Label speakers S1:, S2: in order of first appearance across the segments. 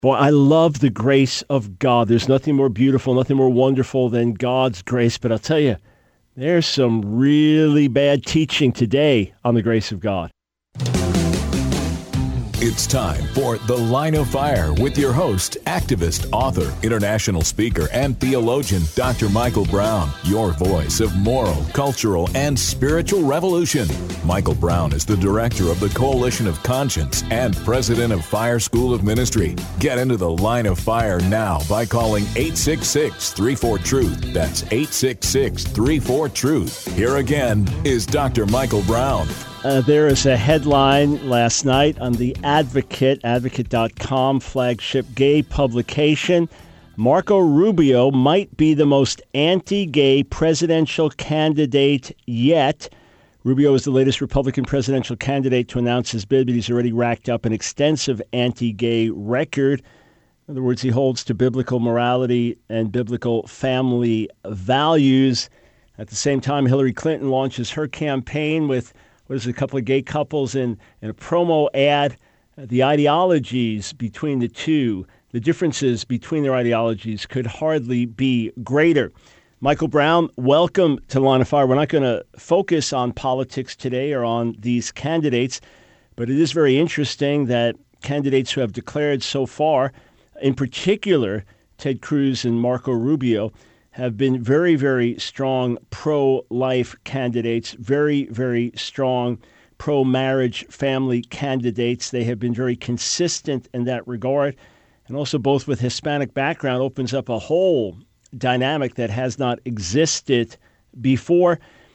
S1: Boy, I love the grace of God. There's nothing more beautiful, nothing more wonderful than God's grace. But I'll tell you, there's some really bad teaching today on the grace of God.
S2: It's time for The Line of Fire with your host, activist, author, international speaker, and theologian, Dr. Michael Brown, your voice of moral, cultural, and spiritual revolution. Michael Brown is the director of the Coalition of Conscience and president of Fire School of Ministry. Get into The Line of Fire now by calling 866-34-TRUTH. That's 866-34-TRUTH. Here again is Dr. Michael Brown.
S1: There is a headline last night on the Advocate, advocate.com flagship gay publication. Marco Rubio might be the most anti-gay presidential candidate yet. Rubio is the latest Republican presidential candidate to announce his bid, but he's already racked up an extensive anti-gay record. In other words, he holds to biblical morality and biblical family values. At the same time, Hillary Clinton launches her campaign with a couple of gay couples in a promo ad. The ideologies between the two, the differences between their ideologies could hardly be greater. Michael Brown, welcome to Line of Fire. We're not going to focus on politics today or on these candidates, but it is very interesting that candidates who have declared so far, in particular Ted Cruz and Marco Rubio, have been very, very strong pro-life candidates, very, very strong pro-marriage family candidates. They have been very consistent in that regard. And also both with Hispanic background opens up a whole dynamic that has not existed before.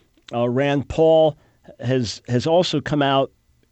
S1: Rand Paul has also come out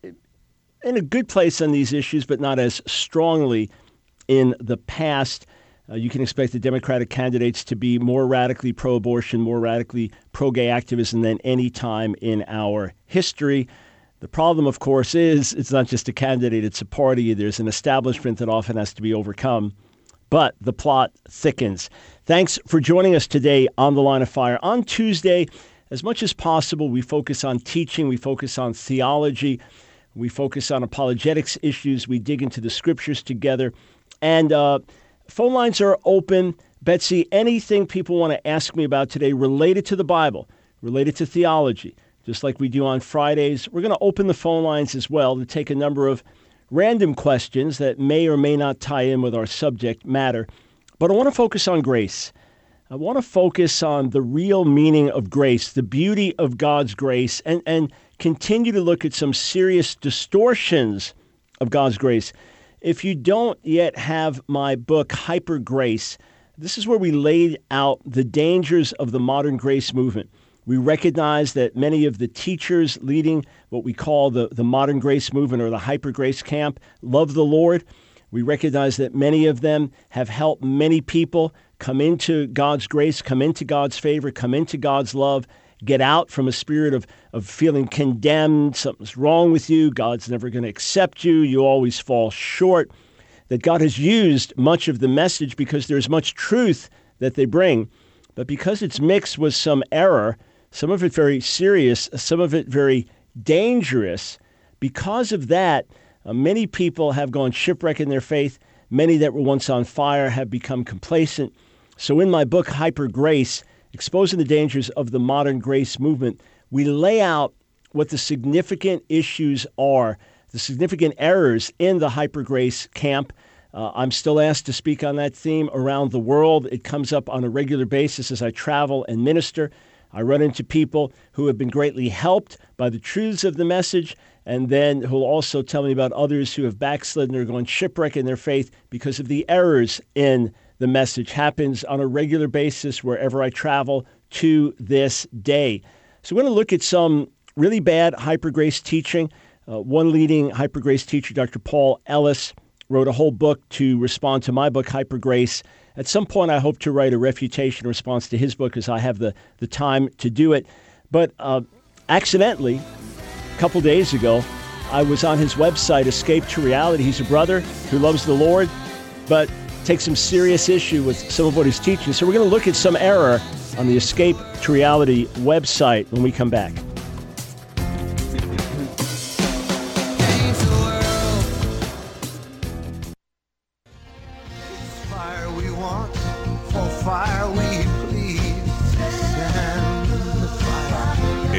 S1: in a good place on these issues, but not as strongly in the past. You can expect the Democratic candidates to be more radically pro-abortion, more radically pro-gay activism than any time in our history. The problem, of course, is it's not just a candidate, it's a party. There's an establishment that often has to be overcome. But the plot thickens. Thanks for joining us today on The Line of Fire. On Tuesday, as much as possible, we focus on teaching, we focus on theology, we focus on apologetics issues, we dig into the scriptures together. And phone lines are open. Betsy, anything people want to ask me about today related to the Bible, related to theology, just like we do on Fridays, we're going to open the phone lines as well to take a number of random questions that may or may not tie in with our subject matter. But I want to focus on grace. I want to focus on the real meaning of grace, the beauty of God's grace, and continue to look at some serious distortions of God's grace. If you don't yet have my book, Hyper Grace, this is where we laid out the dangers of the modern grace movement. We recognize that many of the teachers leading what we call the modern grace movement or the Hyper Grace camp love the Lord. We recognize that many of them have helped many people come into God's grace, come into God's favor, come into God's love, get out from a spirit of feeling condemned, something's wrong with you, God's never going to accept you, you always fall short, that God has used much of the message because there's much truth that they bring, but because it's mixed with some error, some of it very serious, some of it very dangerous, because of that, many people have gone shipwreck in their faith, many that were once on fire have become complacent. So in my book, Hyper Grace, Exposing the Dangers of the Modern Grace Movement, we lay out what the significant issues are, the significant errors in the Hyper Grace camp. I'm still asked to speak on that theme around the world. It comes up on a regular basis as I travel and minister. I run into people who have been greatly helped by the truths of the message, and then who will also tell me about others who have backslidden or gone shipwreck in their faith because of the errors in the message. Happens on a regular basis wherever I travel to this day. So we're going to look at some really bad Hyper Grace teaching. One leading Hyper Grace teacher, Dr. Paul Ellis, wrote a whole book to respond to my book, Hyper Grace. At some point, I hope to write a refutation response to his book as I have the time to do it. But accidentally, a couple days ago, I was on his website, Escape to Reality. He's a brother who loves the Lord, but takes some serious issue with some of what he's teaching. So we're going to look at some error on the Escape to Reality website when we come back.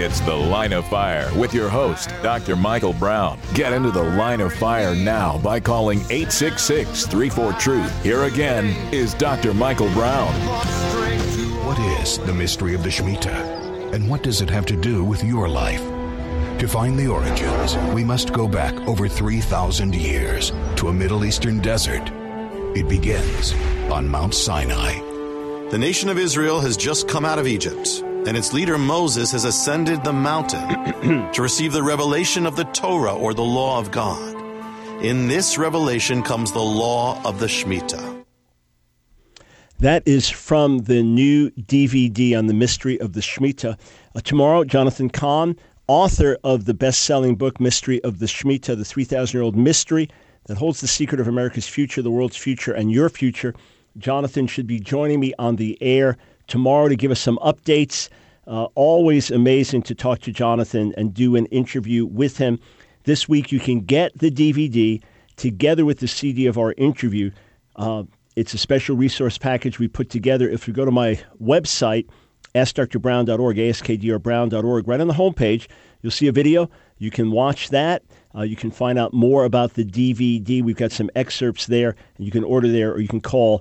S2: It's The Line of Fire with your host, Dr. Michael Brown. Get into the Line of Fire now by calling 866-34-TRUTH. Here again is Dr. Michael Brown.
S3: What is the mystery of the Shemitah, and what does it have to do with your life? To find the origins, we must go back over 3,000 years to a Middle Eastern desert. It begins on Mount Sinai.
S4: The nation of Israel has just come out of Egypt, and its leader Moses has ascended the mountain to receive the revelation of the Torah, or the law of God. In this revelation comes the law of the Shemitah.
S1: That is from the new DVD on the mystery of the Shemitah. Tomorrow, Jonathan Cahn, author of the best-selling book, Mystery of the Shemitah, the 3,000-year-old mystery that holds the secret of America's future, the world's future, and your future. Jonathan should be joining me on the air tomorrow to give us some updates. Always amazing to talk to Jonathan and do an interview with him. This week, you can get the DVD together with the CD of our interview. It's a special resource package we put together. If you go to my website, AskDrBrown.org, AskDrBrown.org, right on the homepage, you'll see a video. You can watch that. You can find out more about the DVD. We've got some excerpts there, and you can order there, or you can call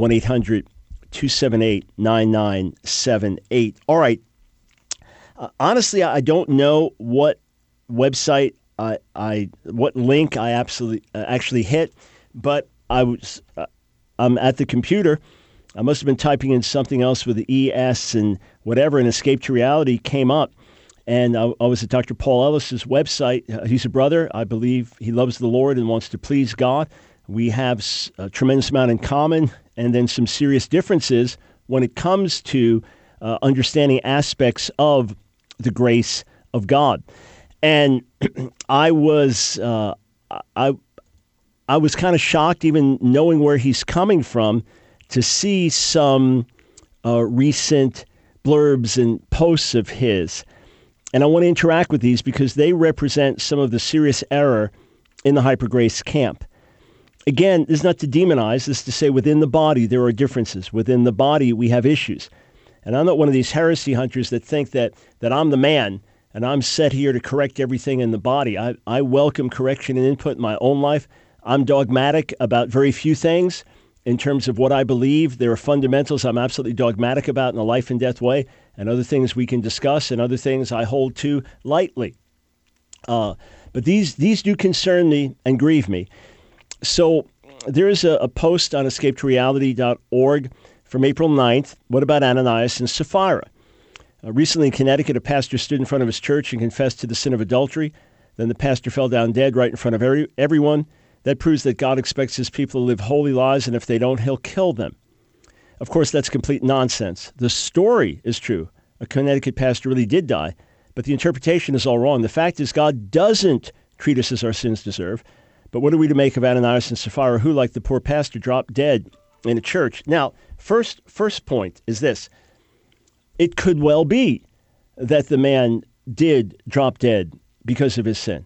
S1: 1-800-278-9978. All right. Honestly, I don't know what website what link I actually hit, but I'm at the computer. I must have been typing in something else with the ES and whatever, and Escape to Reality came up. And I was at Dr. Paul Ellis's website. He's a brother. I believe he loves the Lord and wants to please God. We have a tremendous amount in common, and then some serious differences when it comes to understanding aspects of the grace of God. And I was kind of shocked, even knowing where he's coming from, to see some recent blurbs and posts of his. And I want to interact with these because they represent some of the serious error in the hypergrace camp. Again, this is not to demonize, this is to say within the body there are differences. Within the body we have issues. And I'm not one of these heresy hunters that think that I'm the man and I'm set here to correct everything in the body. I welcome correction and input in my own life. I'm dogmatic about very few things. In terms of what I believe, there are fundamentals I'm absolutely dogmatic about in a life and death way, and other things we can discuss, and other things I hold to lightly. But these do concern me and grieve me. So there is a post on escapetoreality.org from April 9th. What about Ananias and Sapphira? Recently in Connecticut, a pastor stood in front of his church and confessed to the sin of adultery. Then the pastor fell down dead right in front of everyone. That proves that God expects his people to live holy lives, and if they don't, he'll kill them. Of course, that's complete nonsense. The story is true. A Connecticut pastor really did die, but the interpretation is all wrong. The fact is God doesn't treat us as our sins deserve. But what are we to make of Ananias and Sapphira, who, like the poor pastor, dropped dead in a church? Now, first point is this. It could well be that the man did drop dead because of his sin.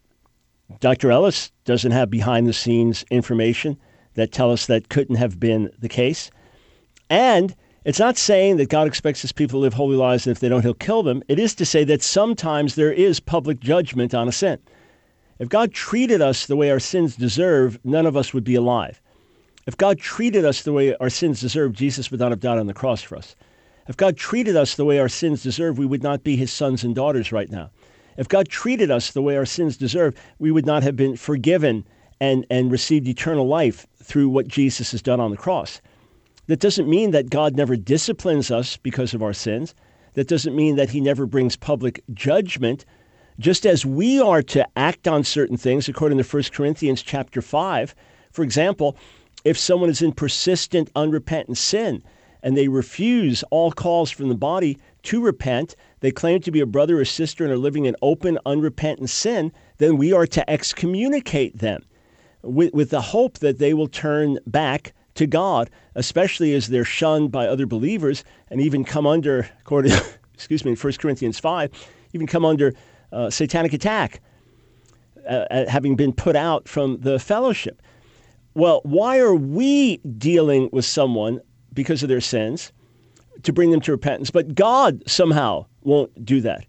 S1: Dr. Ellis doesn't have behind-the-scenes information that tell us that couldn't have been the case. And it's not saying that God expects his people to live holy lives, and if they don't, he'll kill them. It is to say that sometimes there is public judgment on a sin. If God treated us the way our sins deserve, none of us would be alive. If God treated us the way our sins deserve, Jesus would not have died on the cross for us. If God treated us the way our sins deserve, we would not be his sons and daughters right now. If God treated us the way our sins deserve, we would not have been forgiven and received eternal life through what Jesus has done on the cross. That doesn't mean that God never disciplines us because of our sins. That doesn't mean that he never brings public judgment. Just as we are to act on certain things, according to 1 Corinthians chapter 5. For example, if someone is in persistent, unrepentant sin, and they refuse all calls from the body to repent, they claim to be a brother or sister and are living in open, unrepentant sin, then we are to excommunicate them with the hope that they will turn back to God, especially as they're shunned by other believers and even come under, according to, in 1 Corinthians 5, even come under satanic attack, having been put out from the fellowship. Well, why are we dealing with someone because of their sins to bring them to repentance, but God somehow won't do that?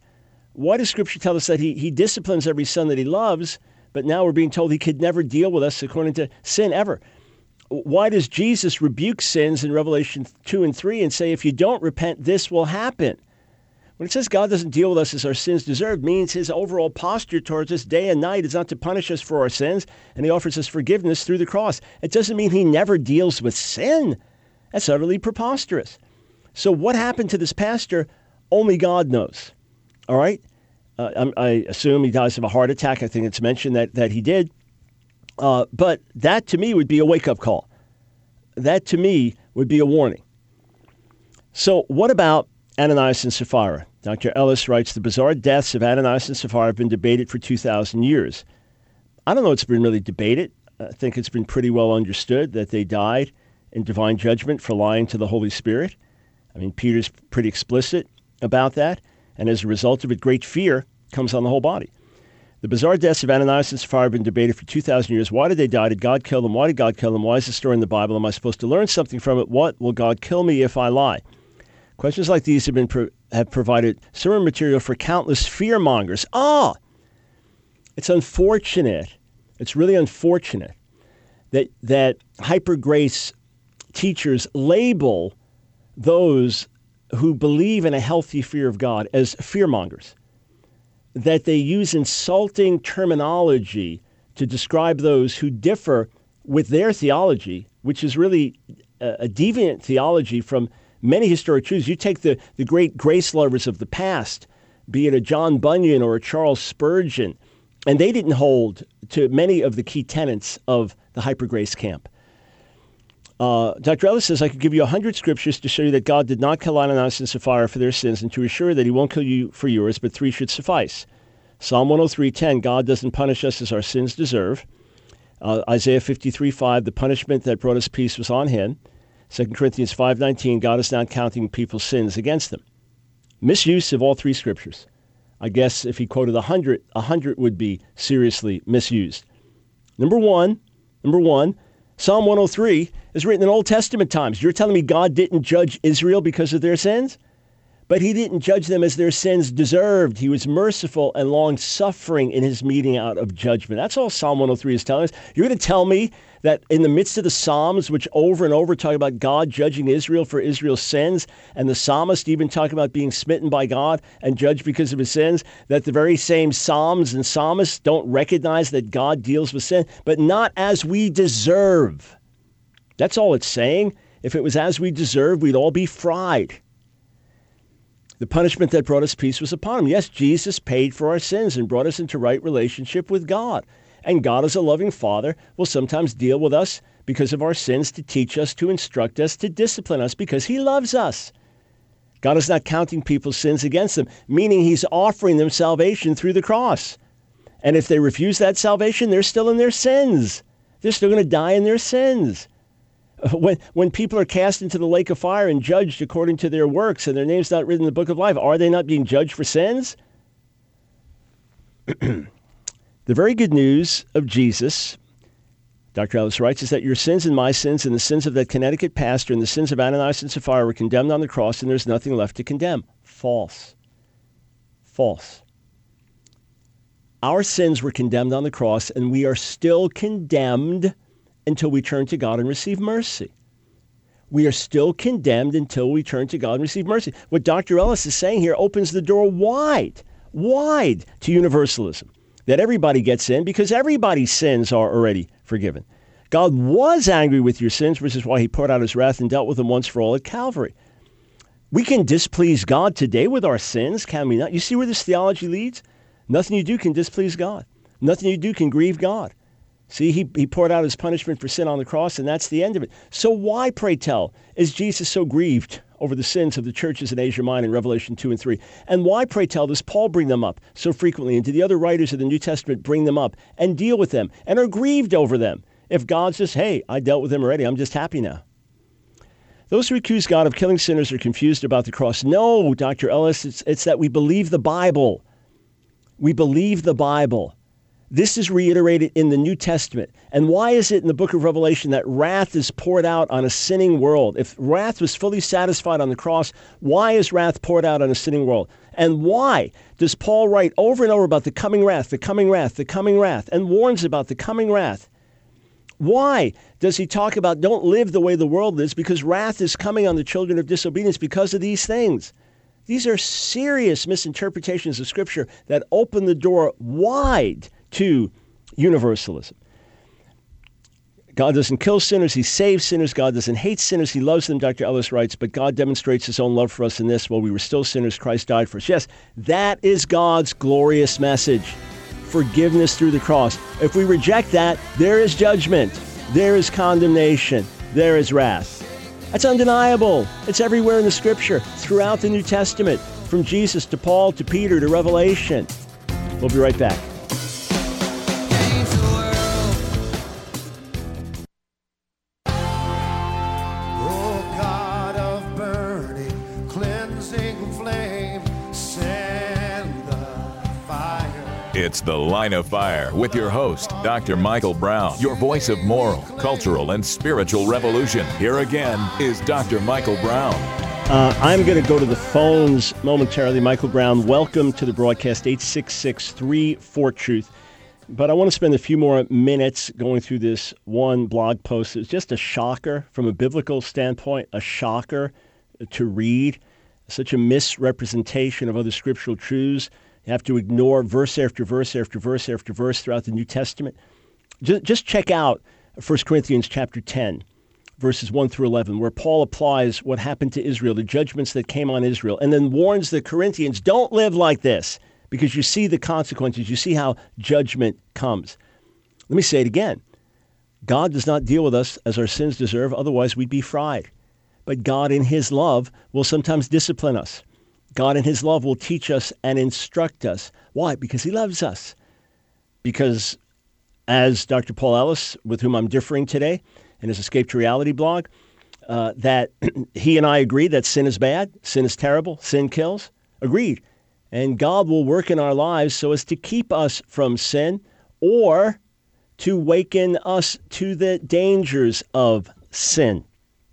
S1: Why does Scripture tell us that he disciplines every son that he loves, but now we're being told he could never deal with us according to sin ever? Why does Jesus rebuke sins in Revelation 2 and 3 and say, if you don't repent, this will happen? When it says God doesn't deal with us as our sins deserve, means his overall posture towards us day and night is not to punish us for our sins, and he offers us forgiveness through the cross. It doesn't mean he never deals with sin. That's utterly preposterous. So what happened to this pastor? Only God knows. All right? I assume he dies of a heart attack. I think it's mentioned that he did. But that to me would be a wake-up call. That to me would be a warning. So what about Ananias and Sapphira? Dr. Ellis writes, the bizarre deaths of Ananias and Sapphira have been debated for 2,000 years. I don't know it's been really debated. I think it's been pretty well understood that they died in divine judgment for lying to the Holy Spirit. I mean, Peter's pretty explicit about that. And as a result of it, great fear comes on the whole body. The bizarre deaths of Ananias and Sapphira have been debated for 2,000 years. Why did they die? Did God kill them? Why did God kill them? Why is the story in the Bible? Am I supposed to learn something from it? What will God kill me if I lie? Questions like these have provided sermon material for countless fearmongers. It's unfortunate. It's really unfortunate that hyper grace teachers label those who believe in a healthy fear of God as fearmongers, that they use insulting terminology to describe those who differ with their theology, which is really a deviant theology from many historic truths. You take the great grace lovers of the past, be it a John Bunyan or a Charles Spurgeon, and they didn't hold to many of the key tenets of the hyper-grace camp. Dr. Ellis says, I could give you 100 scriptures to show you that God did not kill Ananias and Sapphira for their sins and to assure that he won't kill you for yours, but 3 should suffice. Psalm 103:10, God doesn't punish us as our sins deserve. Isaiah 53:5, the punishment that brought us peace was on him. 2 Corinthians 5:19, God is not counting people's sins against them. Misuse of all 3 scriptures. I guess if he quoted 100, 100 would be seriously misused. Number one, Psalm 103 is written in Old Testament times. You're telling me God didn't judge Israel because of their sins? But he didn't judge them as their sins deserved. He was merciful and long-suffering in his meting out of judgment. That's all Psalm 103 is telling us. You're going to tell me that in the midst of the Psalms, which over and over talk about God judging Israel for Israel's sins, and the psalmist even talking about being smitten by God and judged because of his sins, that the very same Psalms and psalmists don't recognize that God deals with sin, but not as we deserve. That's all it's saying. If it was as we deserve, we'd all be fried. The punishment that brought us peace was upon him. Yes, Jesus paid for our sins and brought us into right relationship with God. And God, as a loving Father, will sometimes deal with us because of our sins to teach us, to instruct us, to discipline us, because he loves us. God is not counting people's sins against them, meaning he's offering them salvation through the cross. And if they refuse that salvation, they're still in their sins. They're still going to die in their sins. When people are cast into the lake of fire and judged according to their works and their name's not written in the book of life, are they not being judged for sins? The very good news of Jesus, Dr. Ellis writes, is that your sins and my sins and the sins of that Connecticut pastor and the sins of Ananias and Sapphira were condemned on the cross and there's nothing left to condemn. False. False. Our sins were condemned on the cross and we are still condemned until we turn to God and receive mercy. We are still condemned until we turn to God and receive mercy. What Dr. Ellis is saying here opens the door wide to universalism, that everybody gets in because everybody's sins are already forgiven. God was angry with your sins, which is why he poured out his wrath and dealt with them once for all at Calvary. We can displease God today with our sins, can we not? You see where this theology leads? Nothing you do can displease God. Nothing you do can grieve God. See, he poured out his punishment for sin on the cross, and that's the end of it. So why, pray tell, is Jesus so grieved over the sins of the churches in Asia Minor in Revelation 2 and 3? And why, pray tell, does Paul bring them up so frequently? And do the other writers of the New Testament bring them up and deal with them and are grieved over them? If God says, hey, I dealt with them already, I'm just happy now. Those who accuse God of killing sinners are confused about the cross. No, Dr. Ellis, it's that we believe the Bible. We believe the Bible. This is reiterated in the New Testament. And why is it in the book of Revelation that wrath is poured out on a sinning world? If wrath was fully satisfied on the cross, why is wrath poured out on a sinning world? And why does Paul write over and over about the coming wrath, the coming wrath, the coming wrath, and warns about the coming wrath? Why does he talk about don't live the way the world lives? Because wrath is coming on the children of disobedience because of these things. These are serious misinterpretations of Scripture that open the door wide to universalism. God doesn't kill sinners, he saves sinners. God doesn't hate sinners, he loves them, Dr. Ellis writes, but God demonstrates his own love for us in this: while we were still sinners, Christ died for us. Yes, that is God's glorious message. Forgiveness through the cross. If we reject that, there is judgment, there is condemnation, there is wrath. That's undeniable. It's everywhere in the Scripture, throughout the New Testament, from Jesus to Paul to Peter to Revelation. We'll be right back.
S2: It's The Line of Fire with your host, Dr. Michael Brown, your voice of moral, cultural, and spiritual revolution. Here again is Dr. Michael Brown.
S1: I'm going to go to the phones momentarily. Michael Brown, welcome to the broadcast, 866-34-TRUTH. But I want to spend a few more minutes going through this one blog post. It's just a shocker from a biblical standpoint, a shocker to read. Such a misrepresentation of other scriptural truths. You have to ignore verse after verse after verse after verse throughout the New Testament. Just check out 1 Corinthians chapter 10, verses 1 through 11, where Paul applies what happened to Israel, the judgments that came on Israel, and then warns the Corinthians, don't live like this, because you see the consequences. You see how judgment comes. Let me say it again. God does not deal with us as our sins deserve, otherwise we'd be fried. But God in his love will sometimes discipline us. God in his love will teach us and instruct us. Why? Because he loves us. Because as Dr. Paul Ellis, with whom I'm differing today in his Escape to Reality blog, that he and I agree that sin is bad, sin is terrible, sin kills. Agreed. And God will work in our lives so as to keep us from sin or to waken us to the dangers of sin.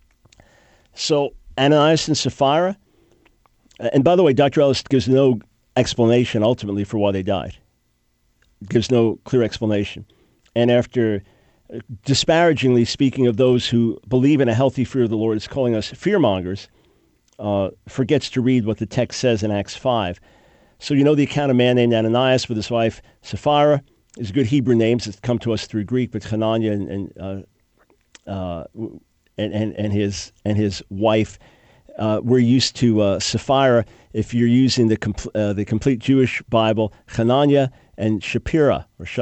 S1: So Ananias and Sapphira, and by the way, Dr. Ellis gives no explanation ultimately for why they died. Gives no clear explanation. And after disparagingly speaking of those who believe in a healthy fear of the Lord, is calling us fearmongers, forgets to read what the text says in Acts 5. So you know the account of a man named Ananias with his wife Sapphira. These are good Hebrew names that come to us through Greek, but Hananiah and his wife. We're used to Sapphira. If you're using the complete Jewish Bible, Hananiah and Shapira.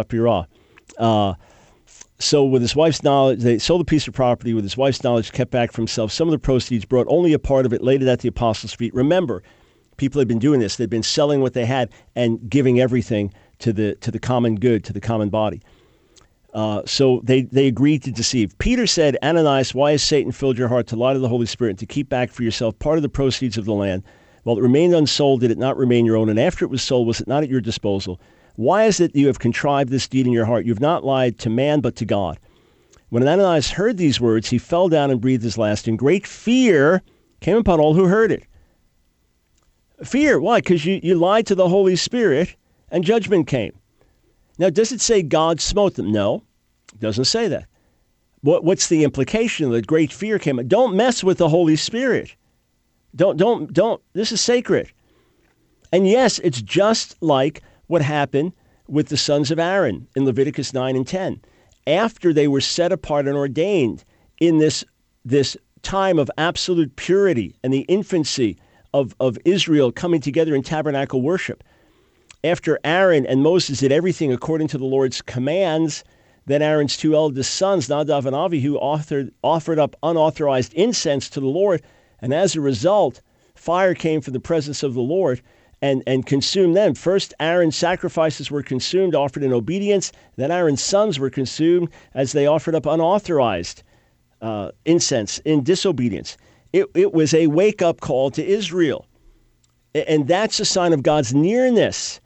S1: So with his wife's knowledge, they sold a piece of property. With his wife's knowledge, kept back for himself some of the proceeds, brought only a part of it, laid it at the apostles' feet. Remember, people had been doing this. They'd been selling what they had and giving everything to the common good, to the common body. So they agreed to deceive. Peter said, Ananias, why has Satan filled your heart to lie to the Holy Spirit and to keep back for yourself part of the proceeds of the land? While it remained unsold, did it not remain your own? And after it was sold, was it not at your disposal? Why is it you have contrived this deed in your heart? You have not lied to man, but to God. When Ananias heard these words, he fell down and breathed his last, and great fear came upon all who heard it. Fear, why? Because you lied to the Holy Spirit, and judgment came. Now, does it say God smote them? No, it doesn't say that. What's the implication that great fear came? Don't mess with the Holy Spirit. Don't. This is sacred. And yes, it's just like what happened with the sons of Aaron in Leviticus 9 and 10. After they were set apart and ordained in this time of absolute purity and the infancy of Israel coming together in tabernacle worship, after Aaron and Moses did everything according to the Lord's commands, then Aaron's two eldest sons, Nadav and Avihu, offered up unauthorized incense to the Lord, and as a result, fire came from the presence of the Lord and consumed them. First, Aaron's sacrifices were consumed, offered in obedience. Then Aaron's sons were consumed as they offered up unauthorized incense in disobedience. It was a wake-up call to Israel. And that's a sign of God's nearness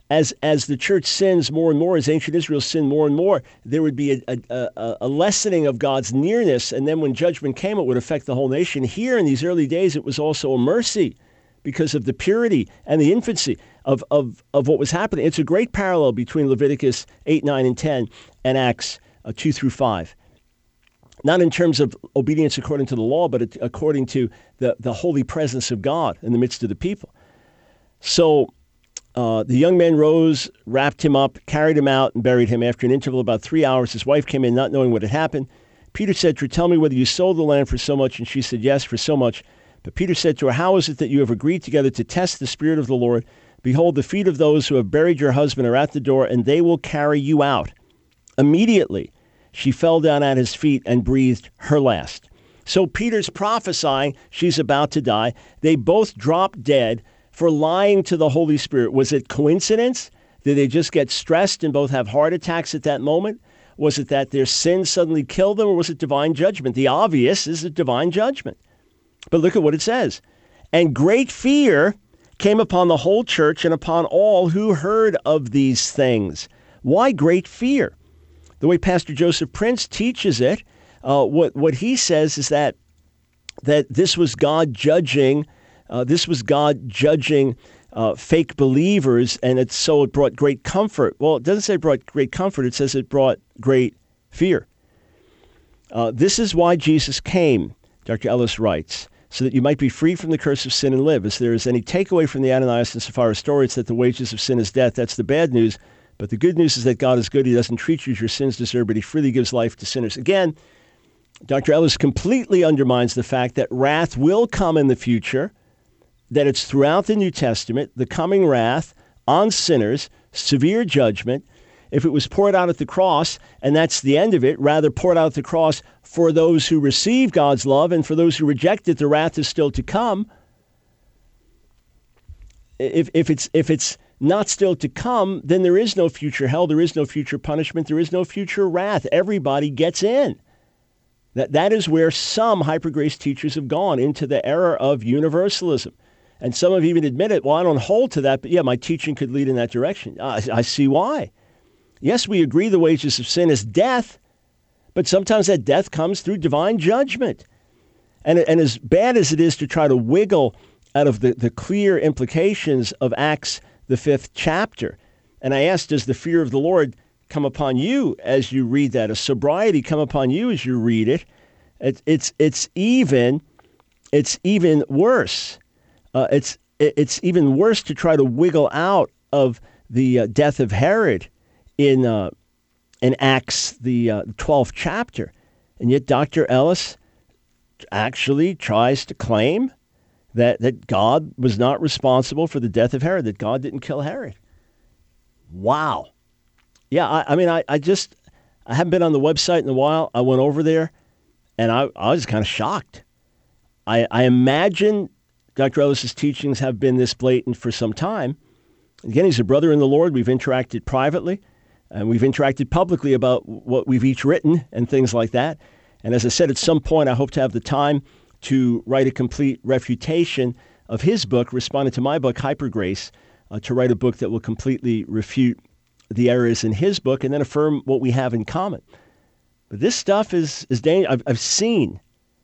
S1: as the church sins more and more, as ancient Israel sinned more and more, there would be a lessening of God's nearness. And then when judgment came, it would affect the whole nation. Here in these early days, it was also a mercy because of the purity and the infancy of what was happening. It's a great parallel between Leviticus 8, 9, and 10 and Acts 2 through 5. Not in terms of obedience according to the law, but according to the holy presence of God in the midst of the people. So the young man rose, wrapped him up, carried him out, and buried him. After an interval of about 3 hours, his wife came in, not knowing what had happened. Peter said to her, "Tell me whether you sold the land for so much." And she said, "Yes, for so much." But Peter said to her, "How is it that you have agreed together to test the Spirit of the Lord? Behold, the feet of those who have buried your husband are at the door, and they will carry you out." Immediately, she fell down at his feet and breathed her last. So Peter's prophesying she's about to die. They both dropped dead for lying to the Holy Spirit. Was it coincidence? Did they just get stressed and both have heart attacks at that moment? Was it that their sin suddenly killed them, or was it divine judgment? The obvious is a divine judgment. But look at what it says. "And great fear came upon the whole church and upon all who heard of these things." Why great fear? The way Pastor Joseph Prince teaches it, what he says is that this was God judging. This was God judging fake believers, and it brought great comfort. Well, it doesn't say it brought great comfort. It says it brought great fear. This is why Jesus came, Dr. Ellis writes, so that you might be free from the curse of sin and live. If there is any takeaway from the Ananias and Sapphira story, it's that the wages of sin is death. That's the bad news. But the good news is that God is good. He doesn't treat you as your sins deserve, but he freely gives life to sinners. Again, Dr. Ellis completely undermines the fact that wrath will come in the future, that it's throughout the New Testament, the coming wrath on sinners, severe judgment. If it was poured out at the cross, and that's the end of it, rather poured out at the cross for those who receive God's love, and for those who reject it, the wrath is still to come. If it's not still to come, then there is no future hell, there is no future punishment, there is no future wrath. Everybody gets in. That is where some hyper-grace teachers have gone, into the era of universalism. And some have even admitted, well, I don't hold to that, but yeah, my teaching could lead in that direction. I see why. Yes, we agree the wages of sin is death, but sometimes that death comes through divine judgment. And as bad as it is to try to wiggle out of the clear implications of Acts, the 5th chapter, and I asked, does the fear of the Lord come upon you as you read that? A sobriety come upon you as you read it? It's even worse. It's even worse to try to wiggle out of the death of Herod in Acts, the 12th chapter. And yet Dr. Ellis actually tries to claim that God was not responsible for the death of Herod, that God didn't kill Herod. Wow. Yeah, I haven't been on the website in a while. I went over there, and I was kind of shocked. I imagine Dr. Ellis's teachings have been this blatant for some time. Again, he's a brother in the Lord. We've interacted privately, and we've interacted publicly about what we've each written and things like that. And as I said, at some point, I hope to have the time to write a complete refutation of his book, responding to my book, Hypergrace, to write a book that will completely refute the errors in his book and then affirm what we have in common. But this stuff is dangerous. I've seen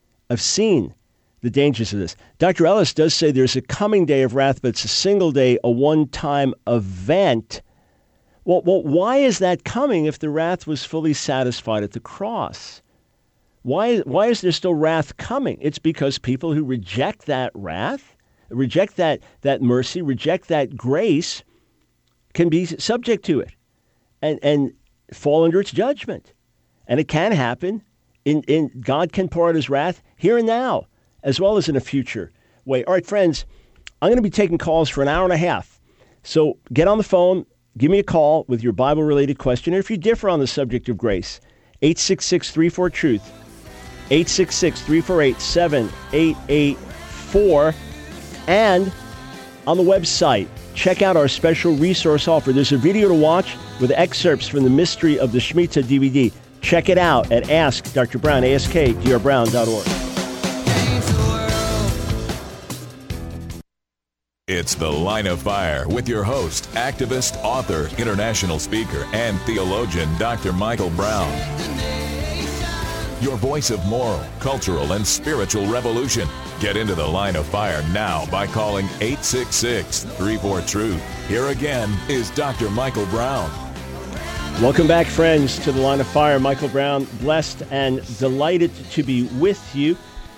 S1: the dangers of this. Dr. Ellis does say there's a coming day of wrath, but it's a single day, a one-time event. Well, why is that coming if the wrath was fully satisfied at the cross? Why is there still wrath coming? It's because people who reject that wrath, reject that mercy, reject that grace, can be subject to it and fall under its judgment. And it can happen. God can pour out his wrath here and now, as well as in a future way. All right, friends, I'm going to be taking calls for an hour and a half. So get on the phone, give me a call with your Bible-related question. Or if you differ on the subject of grace, 866-34-TRUTH, 866-348-7884. And on the website, check out our special resource offer. There's a video to watch with excerpts from the Mystery of the Shemitah DVD. Check it out at Ask Dr. Brown, askdrbrown.org.
S2: It's The Line of Fire with your host, activist, author, international speaker, and theologian, Dr. Michael Brown. Your voice of moral, cultural, and spiritual revolution. Get into The Line of Fire now by calling 866-34-TRUTH. Here again is Dr. Michael Brown.
S1: Welcome back, friends, to The Line of Fire. Michael Brown, blessed and delighted to be with you.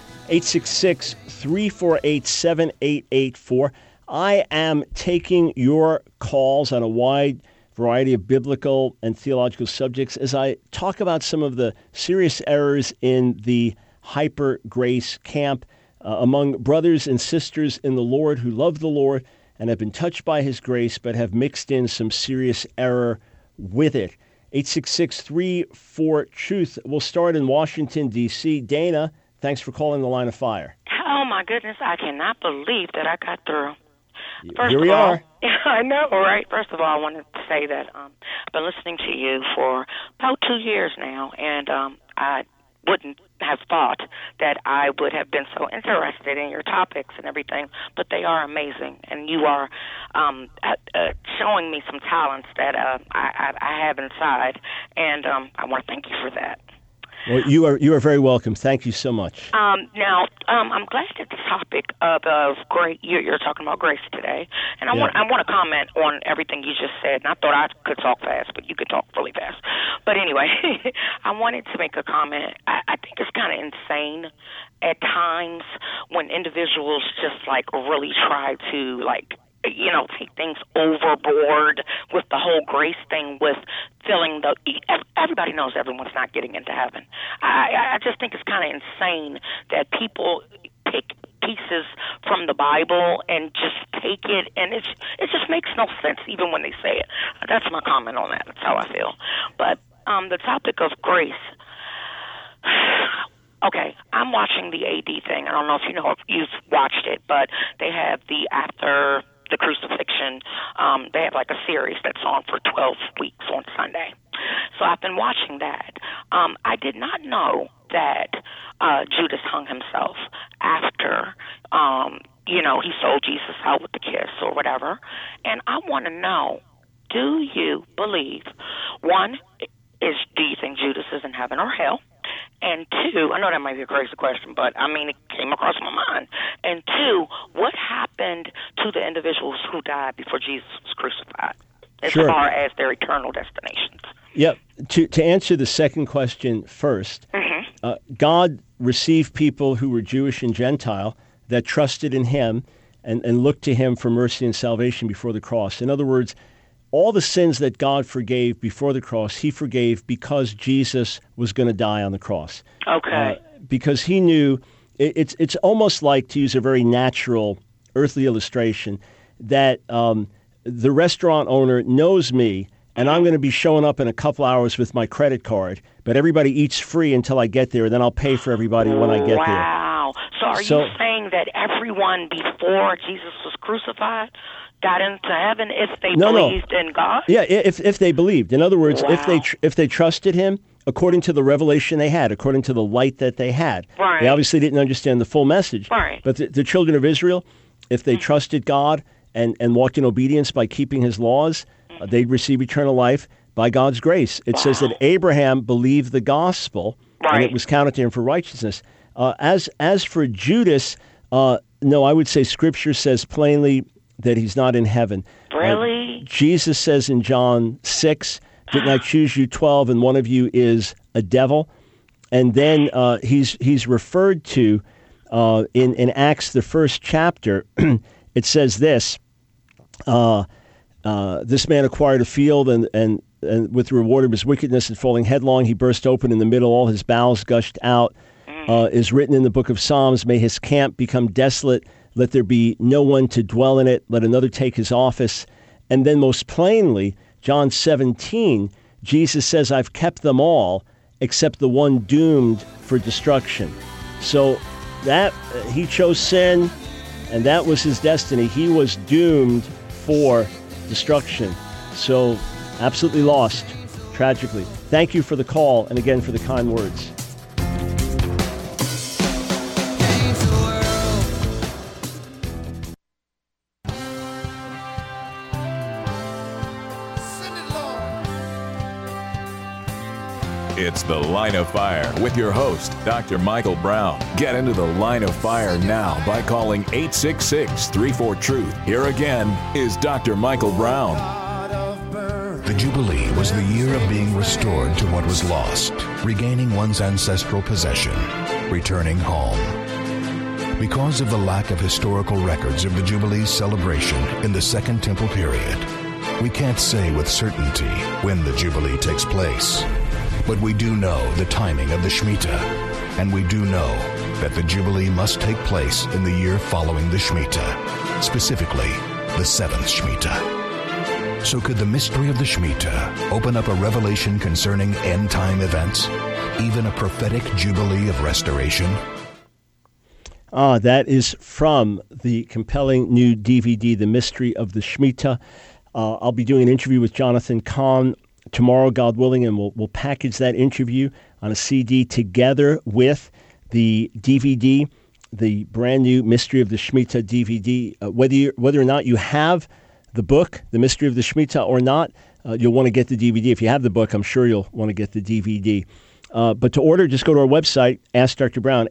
S1: 866-348-7884. I am taking your calls on a wide variety of biblical and theological subjects as I talk about some of the serious errors in the hyper grace camp among brothers and sisters in the Lord who love the Lord and have been touched by his grace but have mixed in some serious error with it. 866-34-TRUTH. We'll start in Washington, D.C. Dana, thanks for calling The Line of Fire.
S5: Oh, my goodness. I cannot believe that I got through.
S1: Here we are.
S5: I know, right? First of all, I wanted to say that I've been listening to you for about 2 years now, and I wouldn't have thought that I would have been so interested in your topics and everything, but they are amazing, and you are showing me some talents that I have inside, and I want to thank you for that.
S1: Well, you are very welcome. Thank you so much.
S5: Now, I'm glad that the topic of grace, you're talking about grace today, and I want to comment on everything you just said. And I thought I could talk fast, but you could talk really fast. But anyway, I wanted to make a comment. I think it's kind of insane at times when individuals just really try to take things overboard with the whole grace thing, with feeling everybody knows everyone's not getting into heaven. I just think it's kind of insane that people pick pieces from the Bible and just take it, and it just makes no sense even when they say it. That's my comment on that. That's how I feel. But the topic of grace. Okay, I'm watching the AD thing. I don't know if you've watched it, but they have after the crucifixion, they have a series that's on for 12 weeks on Sunday. So I've been watching that. I did not know that Judas hung himself after, he sold Jesus out with the kiss or whatever. And I want to know, do you believe, one, do you think Judas is in heaven or hell? And two, I know that might be a crazy question, but it came across my mind. And two, what happened to the individuals who died before Jesus was crucified, as far as their eternal destinations?
S1: Yep. To answer the second question first, God received people who were Jewish and Gentile that trusted in him and looked to him for mercy and salvation before the cross. In other words, all the sins that God forgave before the cross, he forgave because Jesus was going to die on the cross.
S5: Okay.
S1: Because he knew, it's almost like, to use a very natural, earthly illustration, that the restaurant owner knows me, and I'm going to be showing up in a couple hours with my credit card, but everybody eats free until I get there, then I'll pay for everybody when I get there.
S5: Wow. So are you saying that everyone before Jesus was crucified got into heaven if they believed in God?
S1: Yeah, if they believed. In other words, if they trusted him according to the revelation they had, according to the light that they had.
S5: Right.
S1: They obviously didn't understand the full message.
S5: Right.
S1: But the children of Israel, if they trusted God and walked in obedience by keeping his laws, they'd receive eternal life by God's grace. It says that Abraham believed the gospel, and it was counted to him for righteousness. As for Judas, no, I would say Scripture says plainly that he's not in heaven.
S5: Really?
S1: Jesus says in John 6, didn't I choose you 12, and one of you is a devil? And then he's referred to in Acts, the first chapter. It says this, this man acquired a field and with the reward of his wickedness and falling headlong, he burst open in the middle, all his bowels gushed out. Is written in the book of Psalms, may his camp become desolate, let there be no one to dwell in it, let another take his office. And then most plainly, John 17, Jesus says, I've kept them all except the one doomed for destruction. So that he chose sin, and that was his destiny. He was doomed for destruction. So absolutely lost, tragically. Thank you for the call, and again for the kind words.
S2: It's The Line of Fire with your host, Dr. Michael Brown. Get into the Line of Fire now by calling 866-34-TRUTH. Here again is Dr. Michael Brown.
S3: The Jubilee was the year of being restored to what was lost, regaining one's ancestral possession, returning home. Because of the lack of historical records of the Jubilee celebration in the Second Temple period, we can't say with certainty when the Jubilee takes place. But we do know the timing of the Shemitah, and we do know that the Jubilee must take place in the year following the Shemitah, specifically the seventh Shemitah. So could the mystery of the Shemitah open up a revelation concerning end-time events, even a prophetic Jubilee of restoration?
S1: That is from the compelling new DVD, The Mystery of the Shemitah. I'll be doing an interview with Jonathan Cahn tomorrow, God willing, and we'll package that interview on a CD together with the DVD, the brand new Mystery of the Shemitah DVD. Whether or not you have the book, The Mystery of the Shemitah, or not, you'll want to get the DVD. If you have the book, I'm sure you'll want to get the DVD. But to order, just go to our website, Ask Dr. Brown,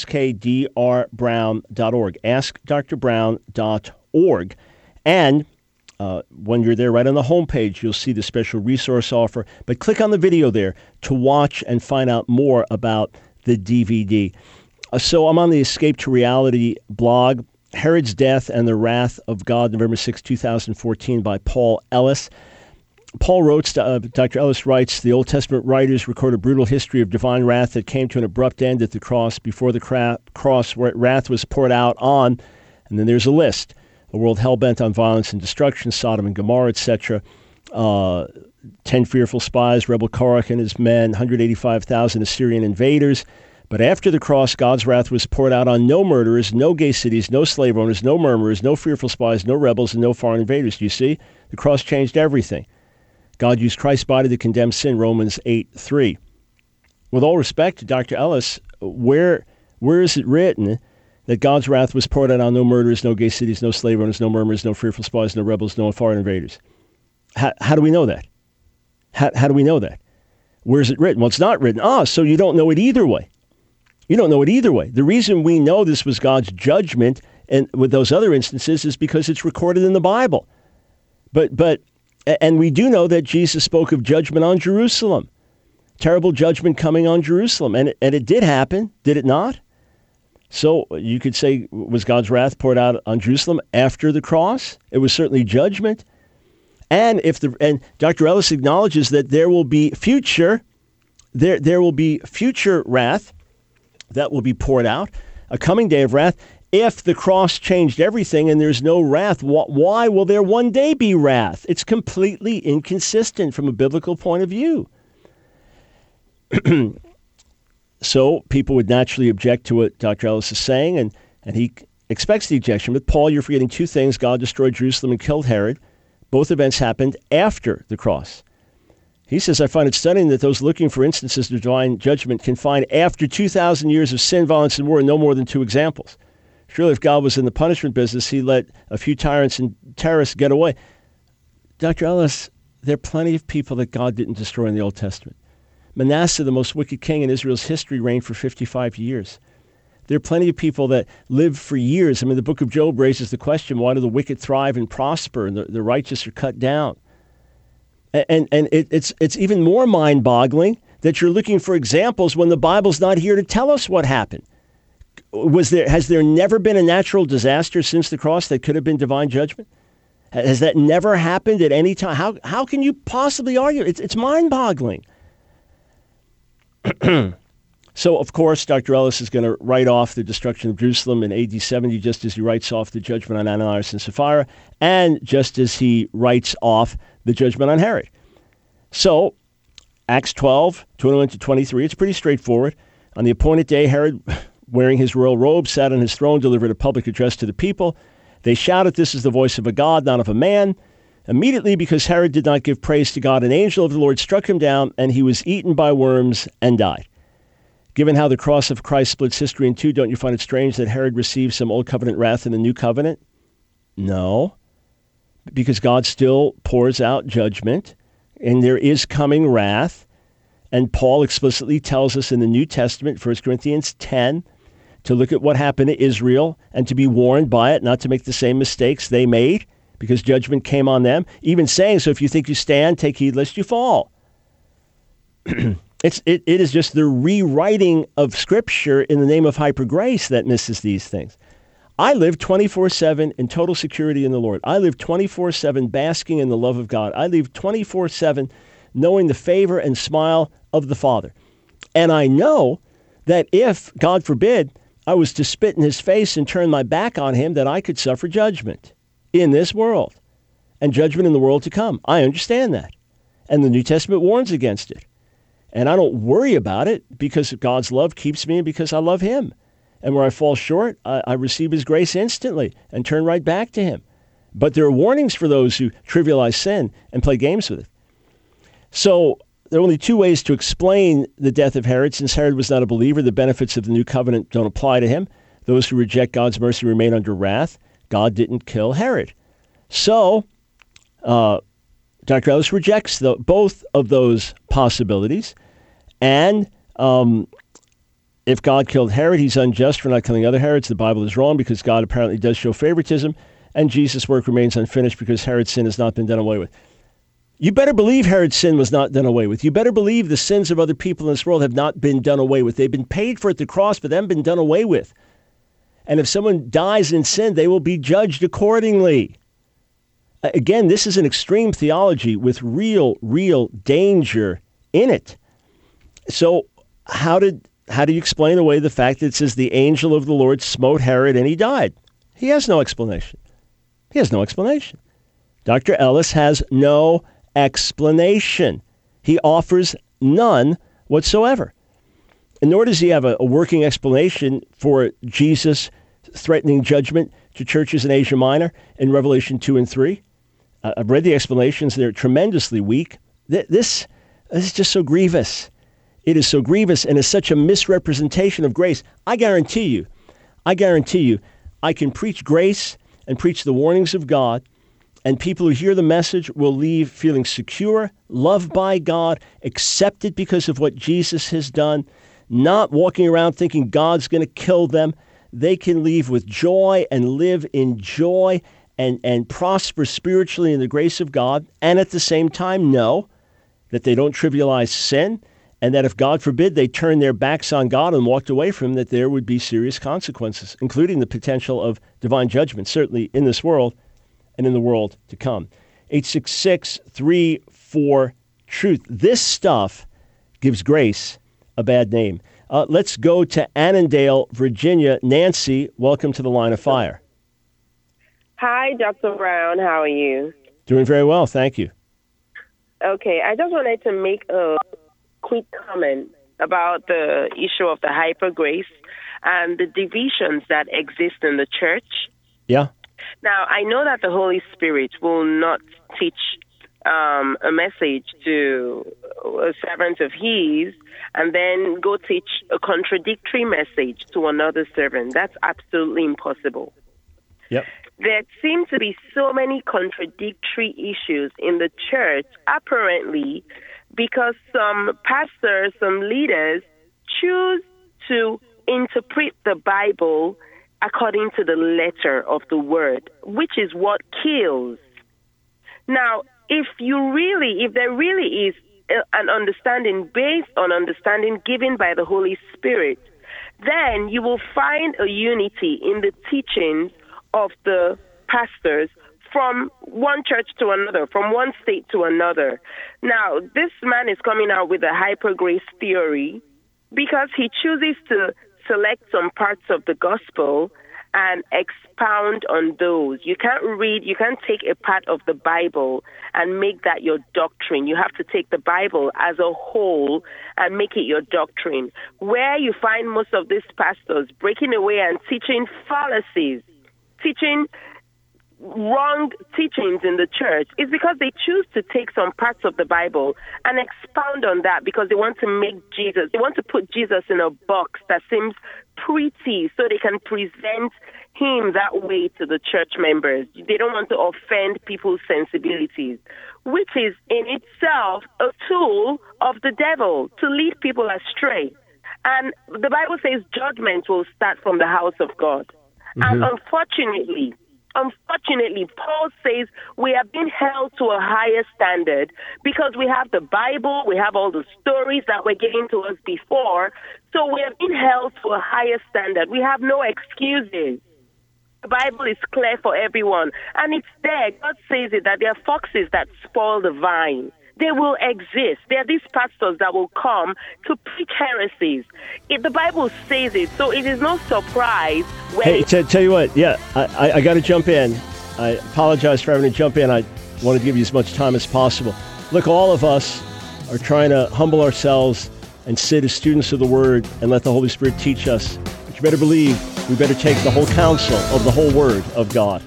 S1: askdrbrown.org, askdrbrown.org. And when you're there, right on the homepage, you'll see the special resource offer. But click on the video there to watch and find out more about the DVD. So I'm on the Escape to Reality blog, Herod's Death and the Wrath of God, November 6, 2014, by Paul Ellis. Paul wrote, Dr. Ellis writes, the Old Testament writers record a brutal history of divine wrath that came to an abrupt end at the cross. Before the cross, where wrath was poured out on, and then there's a list, a world hell-bent on violence and destruction, Sodom and Gomorrah, etc., 10 fearful spies, rebel Korach and his men, 185,000 Assyrian invaders. But after the cross, God's wrath was poured out on no murderers, no gay cities, no slave owners, no murmurers, no fearful spies, no rebels, and no foreign invaders. Do you see? The cross changed everything. God used Christ's body to condemn sin, Romans 8:3. With all respect to Dr. Ellis, where is it written that God's wrath was poured out on no murderers, no gay cities, no slave owners, no murmurers, no fearful spies, no rebels, no foreign invaders? How do we know that? How do we know that? Where is it written? Well, it's not written. So you don't know it either way. You don't know it either way. The reason we know this was God's judgment and with those other instances is because it's recorded in the Bible. And we do know that Jesus spoke of judgment on Jerusalem, terrible judgment coming on Jerusalem. And it did happen, did it not? So you could say, was God's wrath poured out on Jerusalem after the cross? It was certainly judgment. And Dr. Ellis acknowledges that there will be future wrath that will be poured out, a coming day of wrath. If the cross changed everything and there's no wrath, why will there one day be wrath? It's completely inconsistent from a biblical point of view. So people would naturally object to what Dr. Ellis is saying, and he expects the objection. But Paul, you're forgetting two things. God destroyed Jerusalem and killed Herod. Both events happened after the cross. He says, I find it stunning that those looking for instances of divine judgment can find after 2,000 years of sin, violence, and war no more than two examples. Surely if God was in the punishment business, he let a few tyrants and terrorists get away. Dr. Ellis, there are plenty of people that God didn't destroy in the Old Testament. Manasseh, the most wicked king in Israel's history, reigned for 55 years. There are plenty of people that lived for years. I mean, the book of Job raises the question, why do the wicked thrive and prosper and the righteous are cut down? And it's even more mind-boggling that you're looking for examples when the Bible's not here to tell us what happened. Has there never been a natural disaster since the cross that could have been divine judgment? Has that never happened at any time? How can you possibly argue? It's mind-boggling. So, of course, Dr. Ellis is going to write off the destruction of Jerusalem in AD 70, just as he writes off the judgment on Ananias and Sapphira, and just as he writes off the judgment on Herod. So, Acts 12, 21 to 23, it's pretty straightforward. On the appointed day, Herod, wearing his royal robe, sat on his throne, delivered a public address to the people. They shouted, "This is the voice of a God, not of a man." Immediately, because Herod did not give praise to God, an angel of the Lord struck him down, and he was eaten by worms and died. Given how the cross of Christ splits history in two, don't you find it strange that Herod received some old covenant wrath in the new covenant? No, because God still pours out judgment, and there is coming wrath. And Paul explicitly tells us in the New Testament, 1 Corinthians 10, to look at what happened to Israel and to be warned by it, not to make the same mistakes they made, because judgment came on them. Even saying, so if you think you stand, take heed lest you fall. It is just the rewriting of Scripture in the name of hyper grace that misses these things. I live 24/7 in total security in the Lord. I live 24/7 basking in the love of God. I live 24/7 knowing the favor and smile of the Father. And I know that if, God forbid, I was to spit in his face and turn my back on him, that I could suffer judgment in this world and judgment in the world to come. I understand that. And the New Testament warns against it. And I don't worry about it because God's love keeps me and because I love him. And where I fall short, I receive his grace instantly and turn right back to him. But there are warnings for those who trivialize sin and play games with it. So there are only two ways to explain the death of Herod. Since Herod was not a believer, the benefits of the new covenant don't apply to him. Those who reject God's mercy remain under wrath. God didn't kill Herod. So Dr. Ellis rejects both of those possibilities. And if God killed Herod, he's unjust for not killing other Herods. The Bible is wrong because God apparently does show favoritism, and Jesus' work remains unfinished because Herod's sin has not been done away with. You better believe Herod's sin was not done away with. You better believe the sins of other people in this world have not been done away with. They've been paid for at the cross, but they haven't been done away with. And if someone dies in sin, they will be judged accordingly. Again, this is an extreme theology with real danger in it. So how do you explain away the fact that it says the angel of the Lord smote Herod and he died? He has no explanation. He has no explanation. Dr. Ellis has no explanation. He offers none whatsoever. And nor does he have a working explanation for Jesus threatening judgment to churches in Asia Minor in Revelation 2 and 3. I've read the explanations. They're tremendously weak. This is just so grievous. It is so grievous and is such a misrepresentation of grace. I guarantee you, I can preach grace and preach the warnings of God, and people who hear the message will leave feeling secure, loved by God, accepted because of what Jesus has done, not walking around thinking God's going to kill them. They can leave with joy and live in joy and prosper spiritually in the grace of God, and at the same time know that they don't trivialize sin, and that if, God forbid, they turned their backs on God and walked away from him, that there would be serious consequences, including the potential of divine judgment, certainly in this world and in the world to come. 866-34-TRUTH. This stuff gives grace a bad name. Let's go to Annandale, Virginia. Nancy, welcome to the Line of Fire.
S6: Hi, Dr. Brown. How are you?
S1: Doing very well, thank you.
S6: Okay, I just wanted to make a quick comment about the issue of the hyper grace and the divisions that exist in the church.
S1: Yeah.
S6: Now, I know that the Holy Spirit will not teach a message to a servant of his and then go teach a contradictory message to another servant. That's absolutely impossible.
S1: Yep.
S6: There seem to be so many contradictory issues in the church, apparently, because some pastors, some leaders choose to interpret the Bible according to the letter of the word, which is what kills. Now, if there really is an understanding based on understanding given by the Holy Spirit, then you will find a unity in the teachings of the pastors from one church to another, from one state to another. Now, this man is coming out with a hyper grace theory because he chooses to select some parts of the gospel and expound on those. You can't take a part of the Bible and make that your doctrine. You have to take the Bible as a whole and make it your doctrine. Where you find most of these pastors breaking away and teaching fallacies, teaching wrong teachings in the church, is because they choose to take some parts of the Bible and expound on that because they want to they want to put Jesus in a box that seems pretty so they can present him that way to the church members. They don't want to offend people's sensibilities. which is in itself a tool of the devil to lead people astray. And the Bible says judgment will start from the house of God. And unfortunately, Paul says we have been held to a higher standard because we have the Bible, we have all the stories that were given to us before. So we have been held to a higher standard. We have no excuses. The Bible is clear for everyone. And it's there. God says it, that there are foxes that spoil the vine. They will exist. There are these pastors that will come to preach heresies. The Bible says it, so it is no surprise.
S1: Hey, tell you what, I got to jump in. I apologize for having to jump in. I want to give you as much time as possible. Look, all of us are trying to humble ourselves and sit as students of the Word and let the Holy Spirit teach us. But you better believe we better take the whole counsel of the whole Word of God.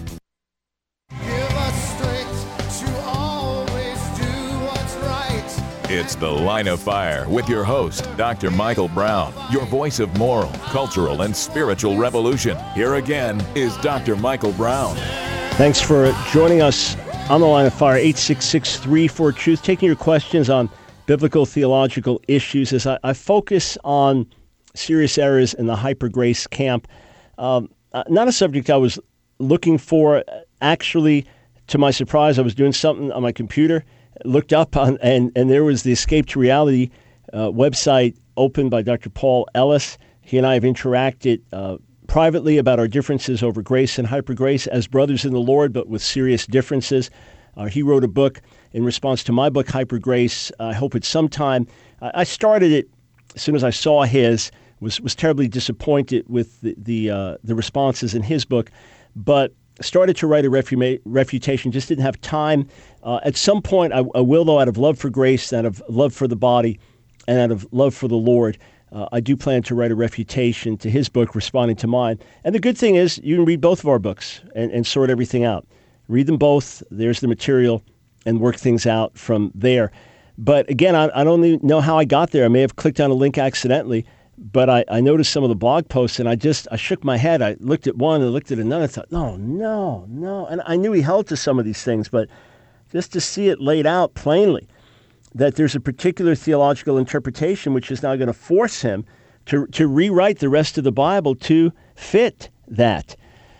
S2: It's The Line of Fire with your host, Dr. Michael Brown, your voice of moral, cultural, and spiritual revolution. Here again is Dr. Michael Brown.
S1: Thanks for joining us on The Line of Fire, 866-34-TRUTH, taking your questions on biblical theological issues as I focus on serious errors in the hyper-grace camp. Not a subject I was looking for. Actually, to my surprise, I was doing something on my computer, looked up on, and there was the Escape to Reality website opened by Dr. Paul Ellis. He and I have interacted privately about our differences over grace and hypergrace as brothers in the Lord, but with serious differences. He wrote a book in response to my book, Hypergrace. I hope it's sometime. I started it as soon as I saw his, was terribly disappointed with the responses in his book, but started to write a refutation, just didn't have time. At some point, I will, though, out of love for grace, out of love for the body, and out of love for the Lord, I do plan to write a refutation to his book, responding to mine. And the good thing is, you can read both of our books and sort everything out. Read them both, there's the material, and work things out from there. But again, I don't even know how I got there. I may have clicked on a link accidentally, but I noticed some of the blog posts, and I shook my head. I looked at one and looked at another. I thought, no. And I knew he held to some of these things, but just to see it laid out plainly, that there's a particular theological interpretation which is now going to force him to rewrite the rest of the Bible to fit that.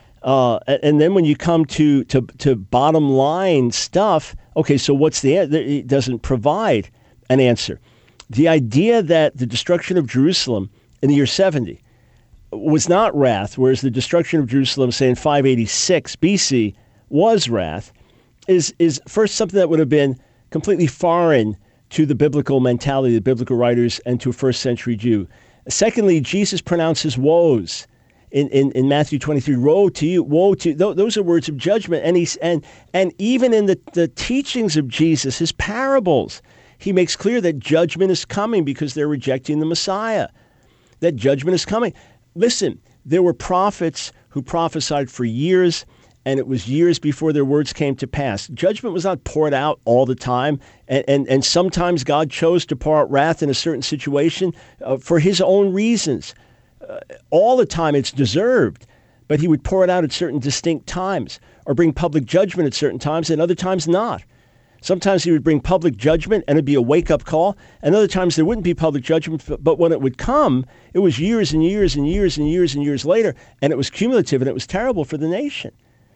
S1: And then when you come to bottom line stuff, okay, so what's the answer? It doesn't provide an answer. The idea that the destruction of Jerusalem in the year 70 was not wrath, whereas the destruction of Jerusalem, say in 586 BC, was wrath, is first something that would have been completely foreign to the biblical mentality, the biblical writers, and to a first century Jew. Secondly, Jesus pronounces woes in Matthew 23, woe to you, woe to you. Those are words of judgment. And even in the teachings of Jesus, his parables, he makes clear that judgment is coming because they're rejecting the Messiah, that judgment is coming. Listen, there were prophets who prophesied for years, and it was years before their words came to pass. Judgment was not poured out all the time, and sometimes God chose to pour out wrath in a certain situation for his own reasons. All the time it's deserved, but he would pour it out at certain distinct times or bring public judgment at certain times and other times not. Sometimes he would bring public judgment and it'd be a wake-up call, and other times there wouldn't be public judgment, but when it would come, it was years and years and years and years and years later, and it was cumulative and it was terrible for the nation.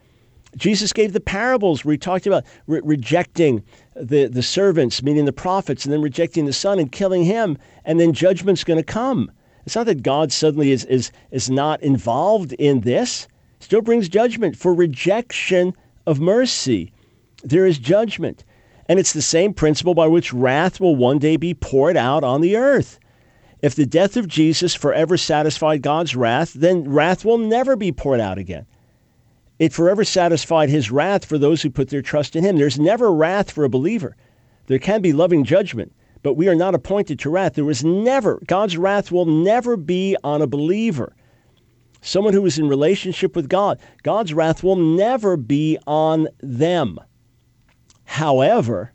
S1: Jesus gave the parables where he talked about rejecting the servants, meaning the prophets, and then rejecting the Son and killing him, and then judgment's going to come. It's not that God suddenly is not involved in this. Still brings judgment for rejection of mercy. There is judgment. And it's the same principle by which wrath will one day be poured out on the earth. If the death of Jesus forever satisfied God's wrath, then wrath will never be poured out again. It forever satisfied his wrath for those who put their trust in him. There's never wrath for a believer. There can be loving judgment, but we are not appointed to wrath. God's wrath will never be on a believer. Someone who is in relationship with God, God's wrath will never be on them. However,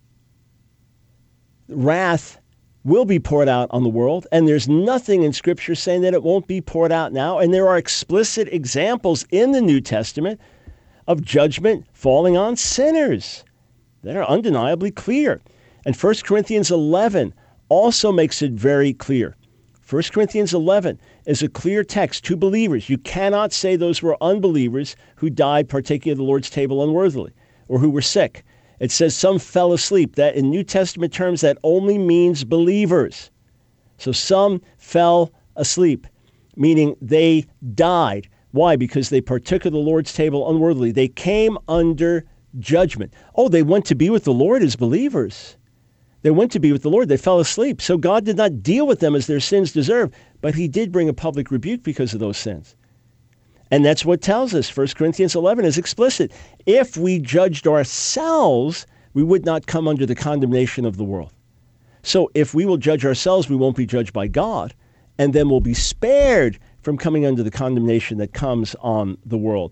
S1: wrath will be poured out on the world, and there's nothing in Scripture saying that it won't be poured out now. And there are explicit examples in the New Testament of judgment falling on sinners. that are undeniably clear. And 1 Corinthians 11 also makes it very clear. 1 Corinthians 11 is a clear text to believers. You cannot say those were unbelievers who died partaking of the Lord's table unworthily or who were sick. It says some fell asleep. That in New Testament terms, that only means believers. So some fell asleep, meaning they died. Why? Because they partook of the Lord's table unworthily. They came under judgment. Oh, they went to be with the Lord as believers. They went to be with the Lord. They fell asleep. So God did not deal with them as their sins deserve, but he did bring a public rebuke because of those sins. And that's what tells us. 1 Corinthians 11 is explicit. If we judged ourselves, we would not come under the condemnation of the world. So if we will judge ourselves, we won't be judged by God, and then we'll be spared from coming under the condemnation that comes on the world.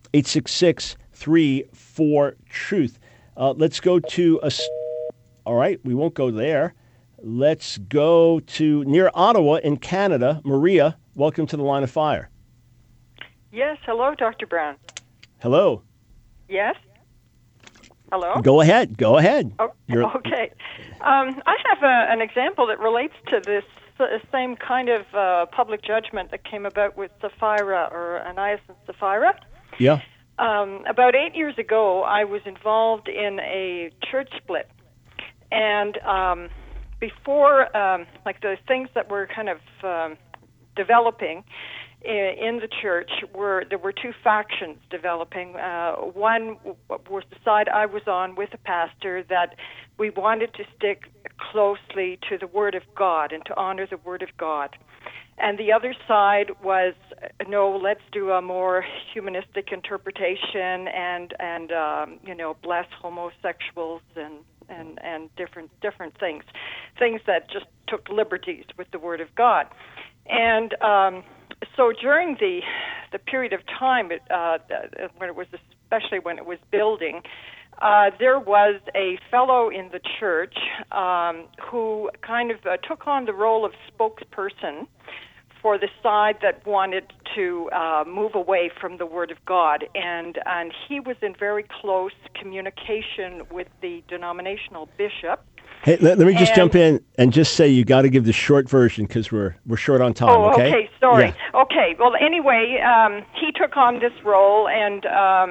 S1: 866-34-TRUTH. Let's go to a... All right, we won't go there. Let's go to near Ottawa in Canada. Maria, welcome to the Line of Fire.
S7: Yes, hello, Dr. Brown.
S1: Hello.
S7: Yes? Hello?
S1: Go ahead.
S7: Oh, okay. I have an example that relates to this same kind of public judgment that came about with Sapphira, or Ananias and Sapphira.
S1: Yeah.
S7: About 8 years ago, I was involved in a church split. And before, like the things that were kind of developing in the church, there were two factions developing. One was the side I was on with the pastor, that we wanted to stick closely to the Word of God and to honor the Word of God. And the other side was, no, let's do a more humanistic interpretation and bless homosexuals and different things that just took liberties with the Word of God. And so during the period of time, especially when it was building, there was a fellow in the church who kind of took on the role of spokesperson for the side that wanted to move away from the Word of God. And he was in very close communication with the denominational bishop.
S1: Hey, let me just jump in and just say you got to give the short version because we're short on time.
S7: Oh,
S1: okay.
S7: Sorry.
S1: Yeah.
S7: Okay. Well, anyway, he took on this role, and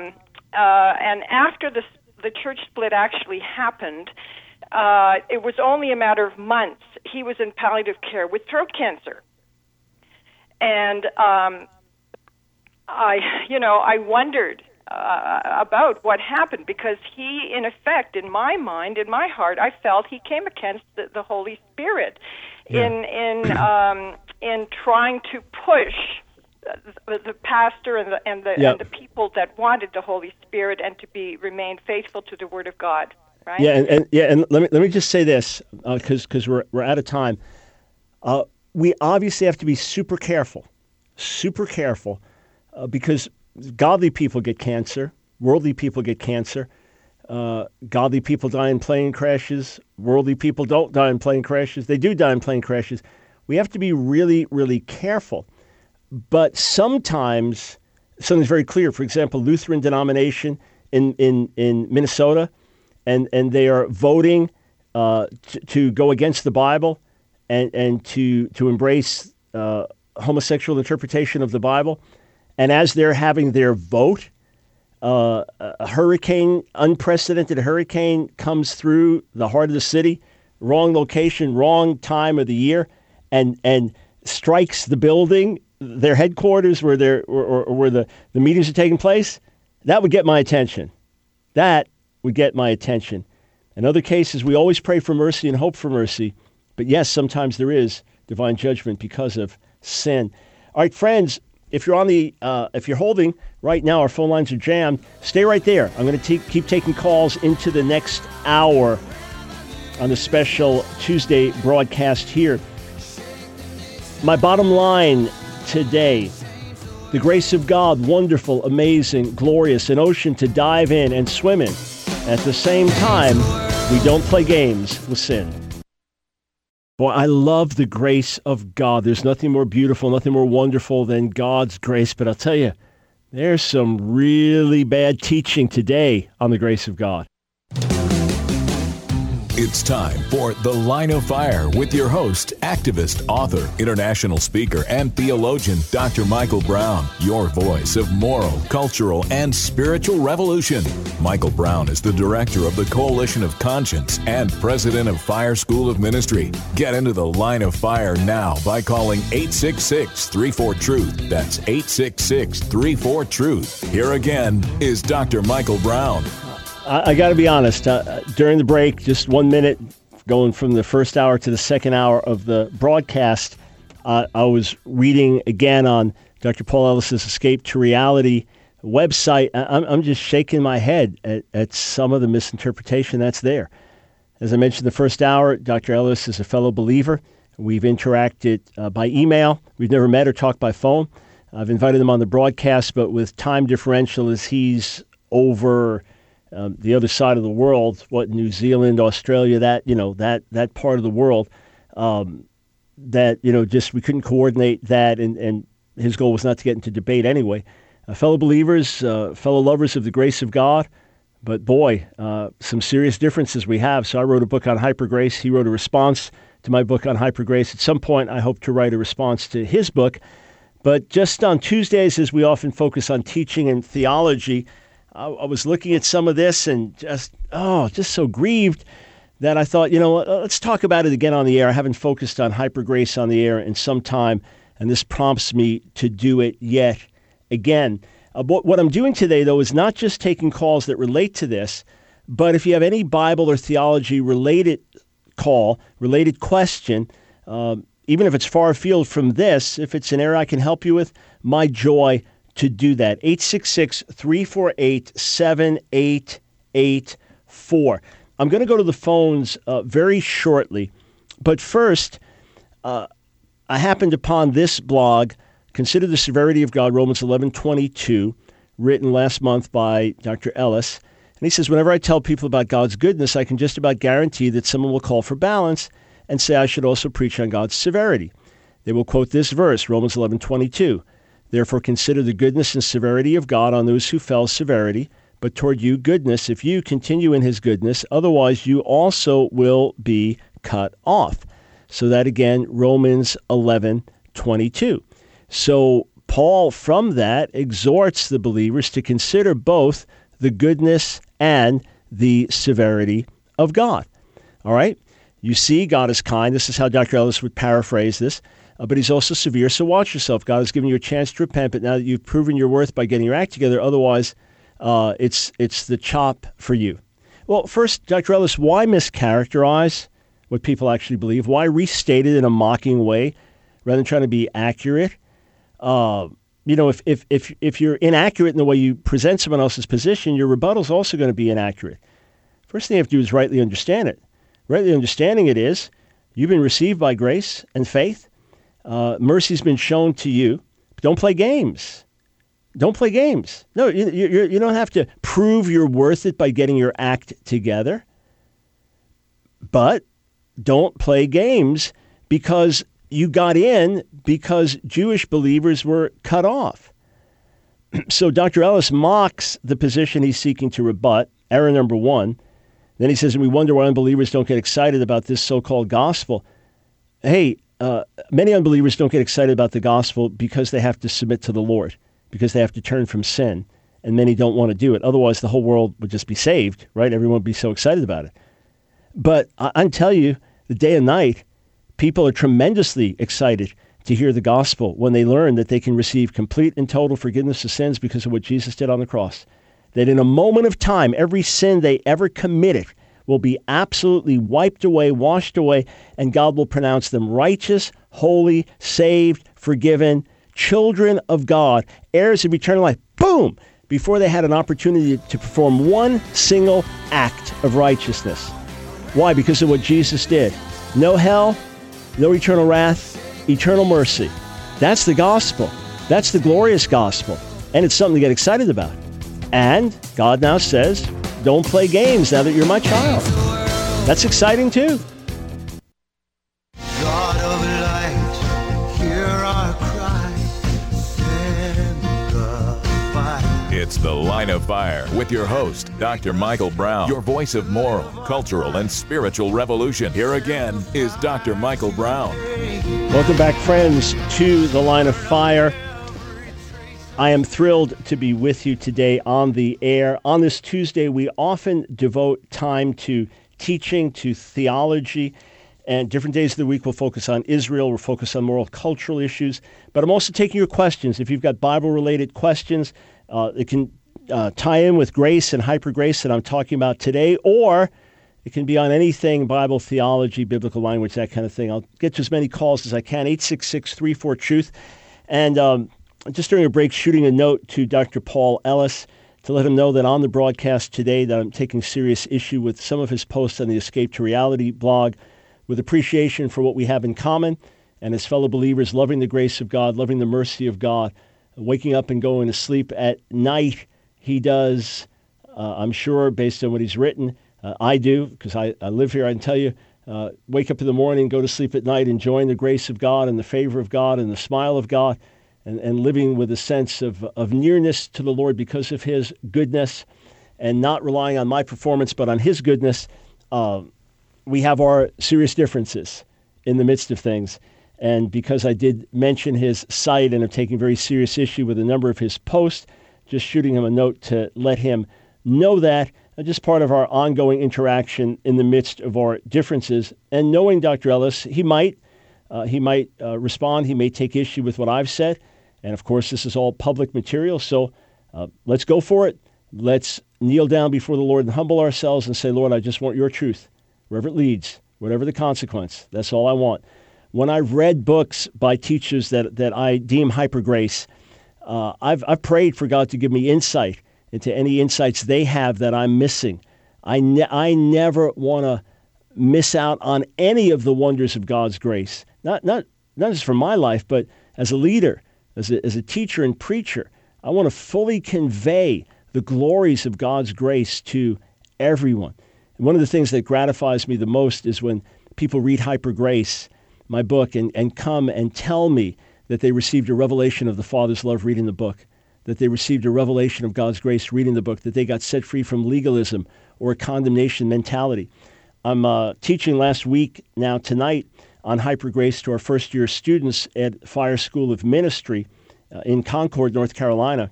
S7: after the church split actually happened, it was only a matter of months. He was in palliative care with throat cancer. And I wondered about what happened, because he, in effect, in my mind, in my heart, I felt he came against the Holy Spirit in trying to push the pastor and the people that wanted the Holy Spirit and to remain faithful to the Word of God. Right?
S1: Yeah, and let me just say this, because we're out of time. We obviously have to be super careful, because godly people get cancer, worldly people get cancer. Godly people die in plane crashes. Worldly people don't die in plane crashes. They do die in plane crashes. We have to be really, really careful. But sometimes something's very clear. For example, Lutheran denomination in Minnesota, and they are voting to go against the Bible and to embrace homosexual interpretation of the Bible. And as they're having their vote, a unprecedented hurricane comes through the heart of the city, wrong location, wrong time of the year, and strikes the building, their headquarters where the meetings are taking place. That would get my attention. In other cases, we always pray for mercy and hope for mercy. But yes, sometimes there is divine judgment because of sin. All right, friends, if you're holding right now, our phone lines are jammed. Stay right there. I'm going to keep taking calls into the next hour on the special Tuesday broadcast here. My bottom line today: the grace of God, wonderful, amazing, glorious, an ocean to dive in and swim in. At the same time, we don't play games with sin. Boy, I love the grace of God. There's nothing more beautiful, nothing more wonderful than God's grace. But I'll tell you, there's some really bad teaching today on the grace of God.
S2: It's time for The Line of Fire with your host, activist, author, international speaker, and theologian, Dr. Michael Brown, your voice of moral, cultural, and spiritual revolution. Michael Brown is the director of the Coalition of Conscience and president of Fire School of Ministry. Get into The Line of Fire now by calling 866-34-TRUTH. That's 866-34-TRUTH. Here again is Dr. Michael Brown.
S1: I got to be honest, during the break, just 1 minute, going from the first hour to the second hour of the broadcast, I was reading again on Dr. Paul Ellis's Escape to Reality website. I'm just shaking my head at some of the misinterpretation that's there. As I mentioned the first hour, Dr. Ellis is a fellow believer. We've interacted by email. We've never met or talked by phone. I've invited him on the broadcast, but with time differential as he's over the other side of the world, New Zealand, Australia, that part of the world, just we couldn't coordinate that, and his goal was not to get into debate anyway. Fellow believers, fellow lovers of the grace of God, but boy, some serious differences we have. So I wrote a book on hypergrace. He wrote a response to my book on hypergrace. At some point, I hope to write a response to his book. But just on Tuesdays, as we often focus on teaching and theology, I was looking at some of this and just so grieved that I thought, let's talk about it again on the air. I haven't focused on hypergrace on the air in some time, and this prompts me to do it yet again. What I'm doing today, though, is not just taking calls that relate to this, but if you have any Bible or theology related call, related question, even if it's far afield from this, if it's an area I can help you with, my joy to do that. 866-348-7884. I'm going to go to the phones very shortly. But first, I happened upon this blog, Consider the Severity of God, Romans 11:22, written last month by Dr. Ellis. And he says, whenever I tell people about God's goodness, I can just about guarantee that someone will call for balance and say I should also preach on God's severity. They will quote this verse, Romans 11:22. Therefore consider the goodness and severity of God on those who fell severity, but toward you goodness, if you continue in his goodness, otherwise you also will be cut off. So that again, Romans 11:22. So Paul from that exhorts the believers to consider both the goodness and the severity of God. All right? You see, God is kind. This is how Dr. Ellis would paraphrase this. But he's also severe, so watch yourself. God has given you a chance to repent, but now that you've proven your worth by getting your act together, otherwise it's the chop for you. Well, first, Dr. Ellis, why mischaracterize what people actually believe? Why restate it in a mocking way rather than trying to be accurate? If you're inaccurate in the way you present someone else's position, your rebuttal is also going to be inaccurate. First thing you have to do is rightly understand it. Rightly understanding it is you've been received by grace and faith. Mercy's been shown to you. Don't play games. Don't play games. No, you don't have to prove you're worth it by getting your act together. But don't play games because you got in because Jewish believers were cut off. So Dr. Ellis mocks the position he's seeking to rebut, error number one. Then he says, and we wonder why unbelievers don't get excited about this so-called gospel. Hey, many unbelievers don't get excited about the gospel because they have to submit to the Lord, because they have to turn from sin, and many don't want to do it. Otherwise, the whole world would just be saved, right? Everyone would be so excited about it. But I tell you, the day and night, people are tremendously excited to hear the gospel when they learn that they can receive complete and total forgiveness of sins because of what Jesus did on the cross. That in a moment of time, every sin they ever committed will be absolutely wiped away, washed away, and God will pronounce them righteous, holy, saved, forgiven, children of God, heirs of eternal life. Boom! Before they had an opportunity to perform one single act of righteousness. Why? Because of what Jesus did. No hell, no eternal wrath, eternal mercy. That's the gospel. That's the glorious gospel. And it's something to get excited about. And God now says, don't play games now that you're my child. That's exciting too.
S8: God of light, hear our cry, send the fire.
S2: It's The Line of Fire with your host, Dr. Michael Brown, your voice of moral, cultural, and spiritual revolution. Here again is Dr. Michael Brown.
S1: Welcome back, friends, to The Line of Fire. I am thrilled to be with you today on the air. On this Tuesday, we often devote time to teaching, to theology, and different days of the week we'll focus on Israel, we'll focus on moral, cultural issues. But I'm also taking your questions. If you've got Bible-related questions, it can tie in with grace and hyper-grace that I'm talking about today, or it can be on anything, Bible, theology, biblical language, that kind of thing. I'll get to as many calls as I can, 866-34-TRUTH. And just during a break, shooting a note to Dr. Paul Ellis to let him know that on the broadcast today that I'm taking serious issue with some of his posts on the Escape to Reality blog, with appreciation for what we have in common and as fellow believers, loving the grace of God, loving the mercy of God, waking up and going to sleep at night. He does, I'm sure, based on what he's written. I do, because I live here. I can tell you, wake up in the morning, go to sleep at night, enjoying the grace of God and the favor of God and the smile of God, and living with a sense of nearness to the Lord because of his goodness and not relying on my performance, but on his goodness. We have our serious differences in the midst of things. And because I did mention his site and am taking very serious issue with a number of his posts, just shooting him a note to let him know that, just part of our ongoing interaction in the midst of our differences. And knowing Dr. Ellis, he might respond, he may take issue with what I've said. And of course, this is all public material, so let's go for it. Let's kneel down before the Lord and humble ourselves and say, Lord, I just want your truth. Wherever it leads, whatever the consequence, that's all I want. When I read books by teachers that I deem hyper-grace, I've prayed for God to give me insight into any insights they have that I'm missing. I never want to miss out on any of the wonders of God's grace, not just for my life, but as a leader, as a teacher and preacher. I want to fully convey the glories of God's grace to everyone. One of the things that gratifies me the most is when people read Hyper Grace, my book, and come and tell me that they received a revelation of the Father's love reading the book, that they received a revelation of God's grace reading the book, that they got set free from legalism or a condemnation mentality. I'm teaching last week now tonight on Hyper Grace to our first-year students at Fire School of Ministry in Concord, North Carolina.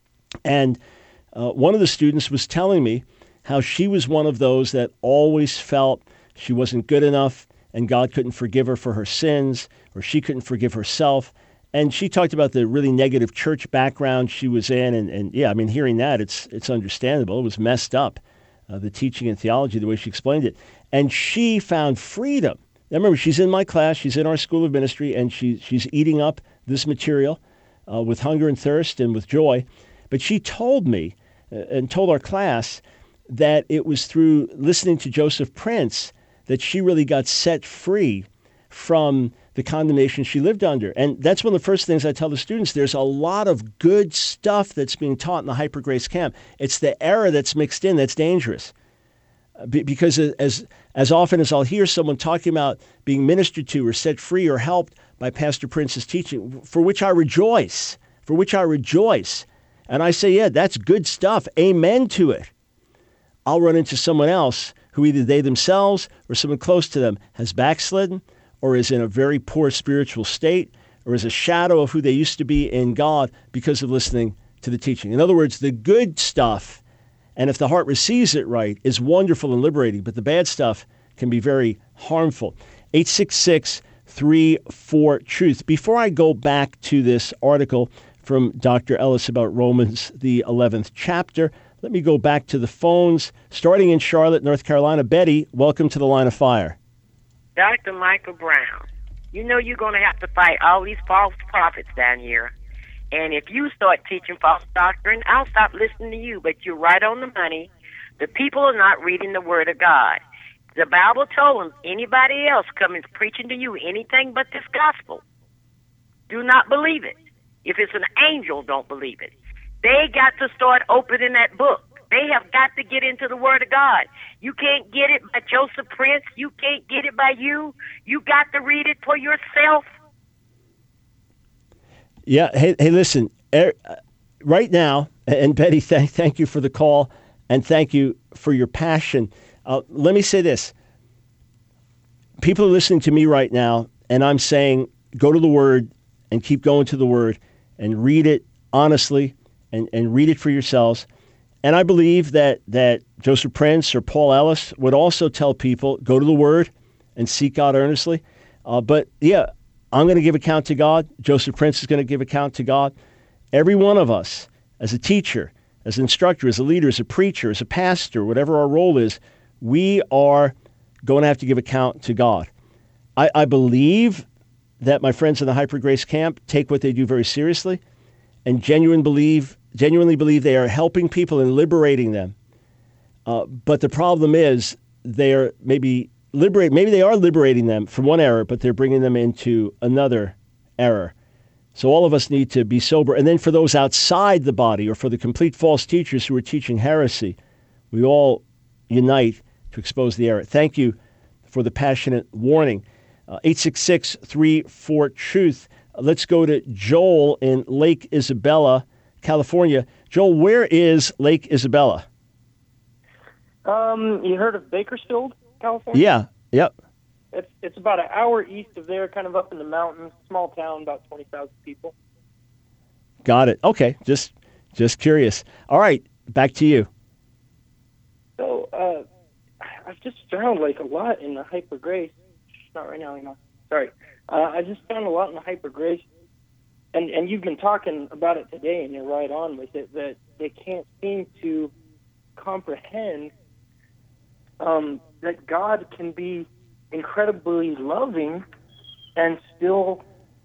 S1: And one of the students was telling me how she was one of those that always felt she wasn't good enough and God couldn't forgive her for her sins, or she couldn't forgive herself. And she talked about the really negative church background she was in. And yeah, I mean, hearing that, it's understandable. It was messed up, the teaching and theology, the way she explained it. And she found freedom. Now, remember, she's in my class. She's in our School of Ministry, and she's eating up this material with hunger and thirst and with joy. But she told me and told our class that it was through listening to Joseph Prince that she really got set free from the condemnation she lived under. And that's one of the first things I tell the students. There's a lot of good stuff that's being taught in the Hyper Grace camp. It's the error that's mixed in that's dangerous. Because as often as I'll hear someone talking about being ministered to or set free or helped by Pastor Prince's teaching, for which I rejoice. And I say, yeah, that's good stuff. Amen to it. I'll run into someone else who either they themselves or someone close to them has backslidden or is in a very poor spiritual state or is a shadow of who they used to be in God because of listening to the teaching. In other words, the good stuff, and if the heart receives it right, is wonderful and liberating, but the bad stuff can be very harmful. 866-34-TRUTH. Before I go back to this article from Dr. Ellis about Romans, the 11th chapter, let me go back to the phones, starting in Charlotte, North Carolina. Betty, welcome to the Line of Fire.
S8: Dr. Michael Brown, you know you're going to have to fight all these false prophets down here. And if you start teaching false doctrine, I'll stop listening to you. But you're right on the money. The people are not reading the Word of God. The Bible told them, anybody else coming preaching to you anything but this gospel, do not believe it. If it's an angel, don't believe it. They got to start opening that book. They have got to get into the Word of God. You can't get it by Joseph Prince. You can't get it by you. You got to read it for yourself.
S1: Yeah. Hey, listen. Right now, And Betty, thank you for the call, and thank you for your passion. Let me say this. People are listening to me right now, and I'm saying go to the Word and keep going to the Word and read it honestly and read it for yourselves. And I believe that Joseph Prince or Paul Ellis would also tell people, go to the Word and seek God earnestly. But yeah, I'm going to give account to God. Joseph Prince is going to give account to God. Every one of us, as a teacher, as an instructor, as a leader, as a preacher, as a pastor, whatever our role is, we are going to have to give account to God. I believe that my friends in the Hyper Grace camp take what they do very seriously and genuinely believe they are helping people and liberating them. But the problem is they are maybe they are liberating them from one error, but they're bringing them into another error. So all of us need to be sober. And then for those outside the body or for the complete false teachers who are teaching heresy, we all unite to expose the error. Thank you for the passionate warning. 866-34-TRUTH. Let's go to Joel in Lake Isabella, California. Joel, where is Lake Isabella?
S9: You heard of Bakersfield, California?
S1: Yeah, yep.
S9: It's about an hour east of there, kind of up in the mountains, small town, about 20,000 people.
S1: Got it. Okay, just curious. All right, back to you.
S9: So I've just found like a lot in the Hyper Grace. Not right now, sorry. I just found a lot in the Hyper Grace, and you've been talking about it today, and you're right on with it, that they can't seem to comprehend that God can be incredibly loving and still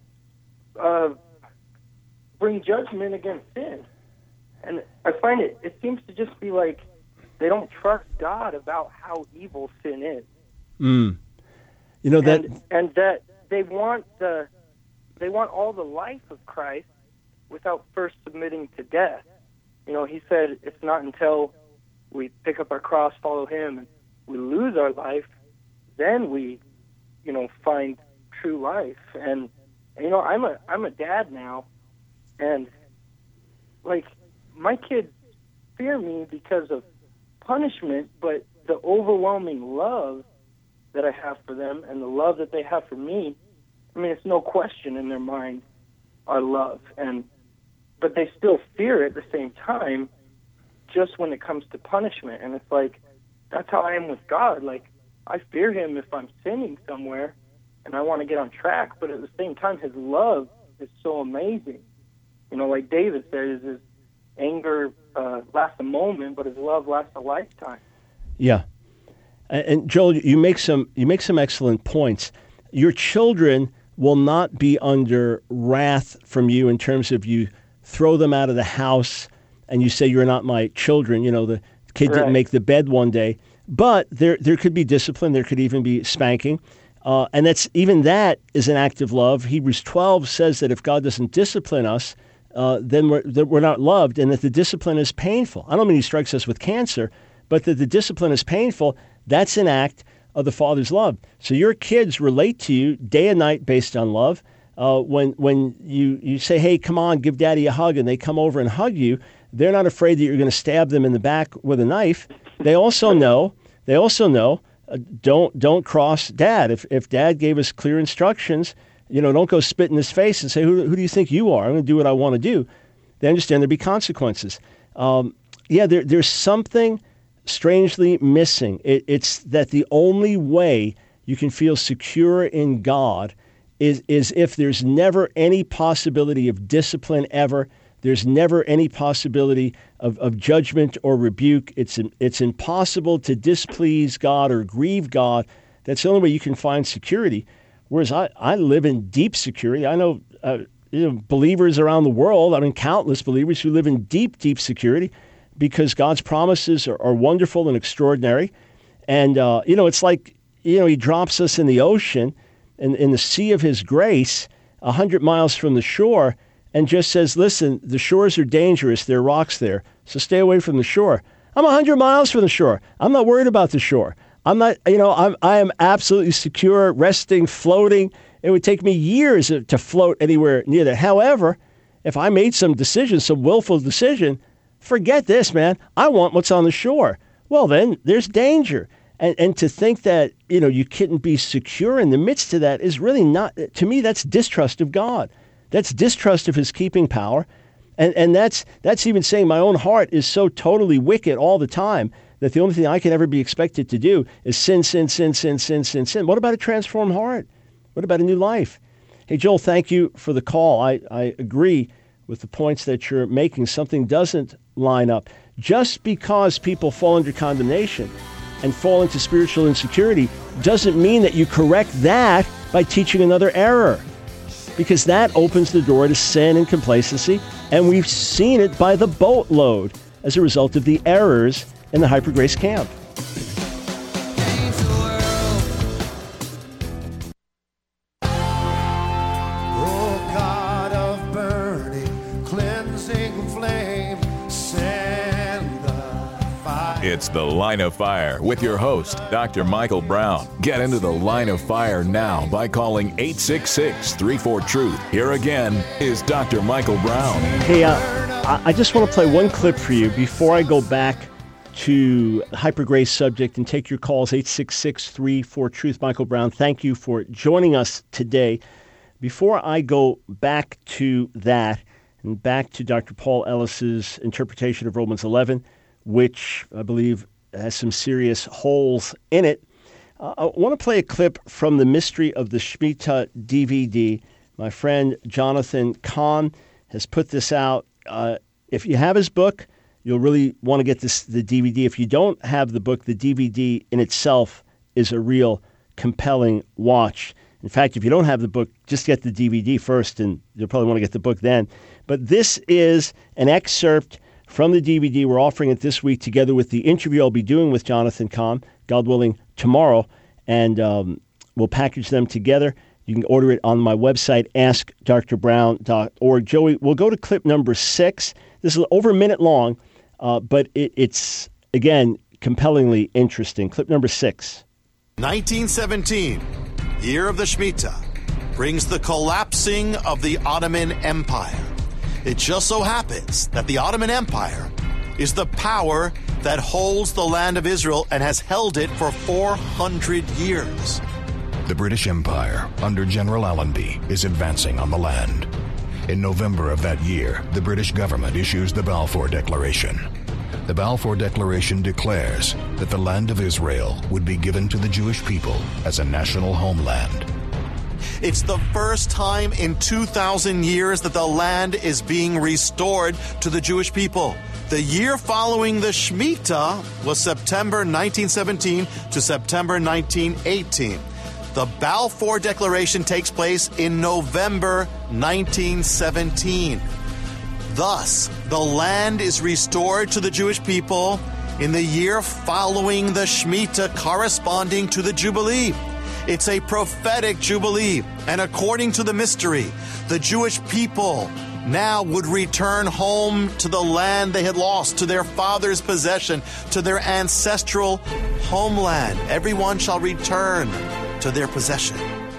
S9: bring judgment against sin. And I find it seems to just be like they don't trust God about how evil sin is.
S1: You know that,
S9: and that they want all the life of Christ without first submitting to death. You know, he said it's not until we pick up our cross, follow him, and we lose our life, then we, find true life. And I'm a dad now, and like my kids fear me because of punishment, but the overwhelming love that I have for them and the love that they have for me, I mean, it's no question in their mind our love, but they still fear at the same time, just when it comes to punishment. And it's like, that's how I am with God. Like, I fear him if I'm sinning somewhere and I want to get on track, but at the same time, his love is so amazing. Like David says, his anger lasts a moment, but his love lasts a lifetime.
S1: Yeah. And Joel, you make some excellent points. Your children will not be under wrath from you in terms of you throw them out of the house and you say you're not my children. The kid
S9: Right.
S1: didn't make the bed one day, but there could be discipline. There could even be spanking, and that is an act of love. Hebrews 12 says that if God doesn't discipline us, then we're not loved, and that the discipline is painful. I don't mean he strikes us with cancer, but that the discipline is painful. That's an act of the Father's love. So your kids relate to you day and night based on love. When you say, hey, come on, give Daddy a hug, and they come over and hug you, they're not afraid that you're going to stab them in the back with a knife. They also know, don't cross Dad. If Dad gave us clear instructions, don't go spit in his face and say, who do you think you are? I'm going to do what I want to do. They understand there'll be consequences. There's something strangely missing. It's that the only way you can feel secure in God is if there's never any possibility of discipline ever. There's never any possibility of judgment or rebuke. It's impossible to displease God or grieve God. That's the only way you can find security. Whereas I live in deep security. I know believers around the world, countless believers who live in deep, deep security because God's promises are wonderful and extraordinary. And, it's like, he drops us in the ocean, in the sea of his grace, 100 miles from the shore, and just says, listen, the shores are dangerous. There are rocks there. So stay away from the shore. I'm 100 miles from the shore. I'm not worried about the shore. I'm not, I am absolutely secure, resting, floating. It would take me years to float anywhere near that. However, if I made some decision, some willful decision, forget this, man. I want what's on the shore. Well, then there's danger. And to think that, you couldn't be secure in the midst of that is really not, to me, that's distrust of God. That's distrust of his keeping power. And that's even saying my own heart is so totally wicked all the time that the only thing I can ever be expected to do is sin, sin, sin, sin, sin, sin, sin. What about a transformed heart? What about a new life? Hey, Joel, thank you for the call. I agree with the points that you're making. Something doesn't line up. Just because people fall under condemnation and fall into spiritual insecurity doesn't mean that you correct that by teaching another error, because that opens the door to sin and complacency, and we've seen it by the boatload as a result of the errors in the Hyper Grace camp.
S2: It's The Line of Fire with your host, Dr. Michael Brown. Get into the Line of Fire now by calling 866-34-TRUTH. Here again is Dr. Michael Brown.
S1: Hey, I just want to play one clip for you before I go back to the Hyper Grace subject and take your calls, 866-34-TRUTH. Michael Brown, thank you for joining us today. Before I go back to that and back to Dr. Paul Ellis's interpretation of Romans 11, which I believe has some serious holes in it, I want to play a clip from the Mystery of the Shemitah DVD. My friend Jonathan Cahn has put this out. If you have his book, you'll really want to get the DVD. If you don't have the book, the DVD in itself is a real compelling watch. In fact, if you don't have the book, just get the DVD first, and you'll probably want to get the book then. But this is an excerpt from the DVD. We're offering it this week together with the interview I'll be doing with Jonathan Cahn, God willing, tomorrow, and we'll package them together. You can order it on my website, askdrbrown.org. Joey, we'll go to clip number 6. This is over a minute long, but it's, again, compellingly interesting. Clip number 6.
S4: 1917, year of the Shemitah, brings the collapsing of the Ottoman Empire. It just so happens that the Ottoman Empire is the power that holds the land of Israel and has held it for 400 years.
S3: The British Empire, under General Allenby, is advancing on the land. In November of that year, the British government issues the Balfour Declaration. The Balfour Declaration declares that the land of Israel would be given to the Jewish people as a national homeland.
S4: It's the first time in 2,000 years that the land is being restored to the Jewish people. The year following the Shemitah was September 1917 to September 1918. The Balfour Declaration takes place in November 1917. Thus, the land is restored to the Jewish people in the year following the Shemitah, corresponding to the Jubilee. It's a prophetic Jubilee, and according to the mystery, the Jewish people now would return home to the land they had lost, to their father's possession, to their ancestral homeland. Everyone shall return to their possession.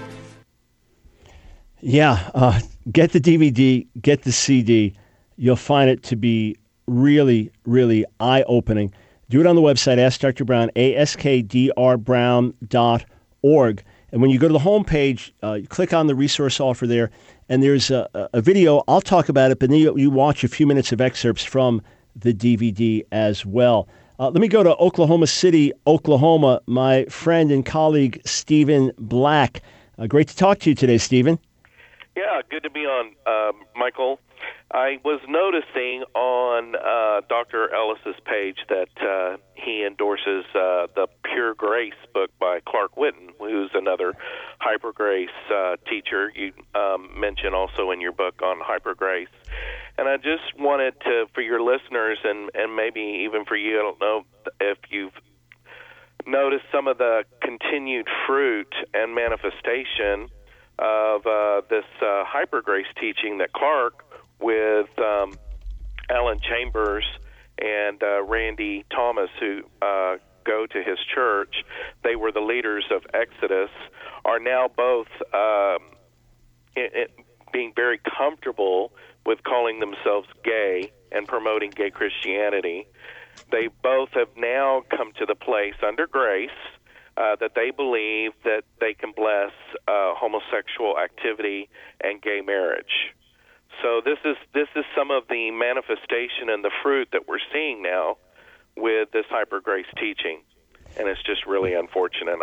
S1: Yeah, get the DVD, get the CD. You'll find it to be really, really eye-opening. Do it on the website, Ask Dr. Brown, askdrbrown.org. And when you go to the homepage, you click on the resource offer there, and there's a video. I'll talk about it, but then you watch a few minutes of excerpts from the DVD as well. Let me go to Oklahoma City, Oklahoma. My friend and colleague, Stephen Black. Great to talk to you today, Stephen.
S10: Yeah, good to be on, Michael. I was noticing on Dr. Ellis's page that he endorses the Pure Grace book by Clark Whitten, who's another Hyper Grace teacher. You mention also in your book on Hyper Grace. And I just wanted to, for your listeners and maybe even for you, I don't know if you've noticed some of the continued fruit and manifestation of this Hyper Grace teaching that Clark, with Alan Chambers and Randy Thomas, who go to his church, they were the leaders of Exodus, are now both being very comfortable with calling themselves gay and promoting gay Christianity. They both have now come to the place under grace that they believe that they can bless homosexual activity and gay marriage. So this is some of the manifestation and the fruit that we're seeing now with this hyper grace teaching, and it's just really unfortunate.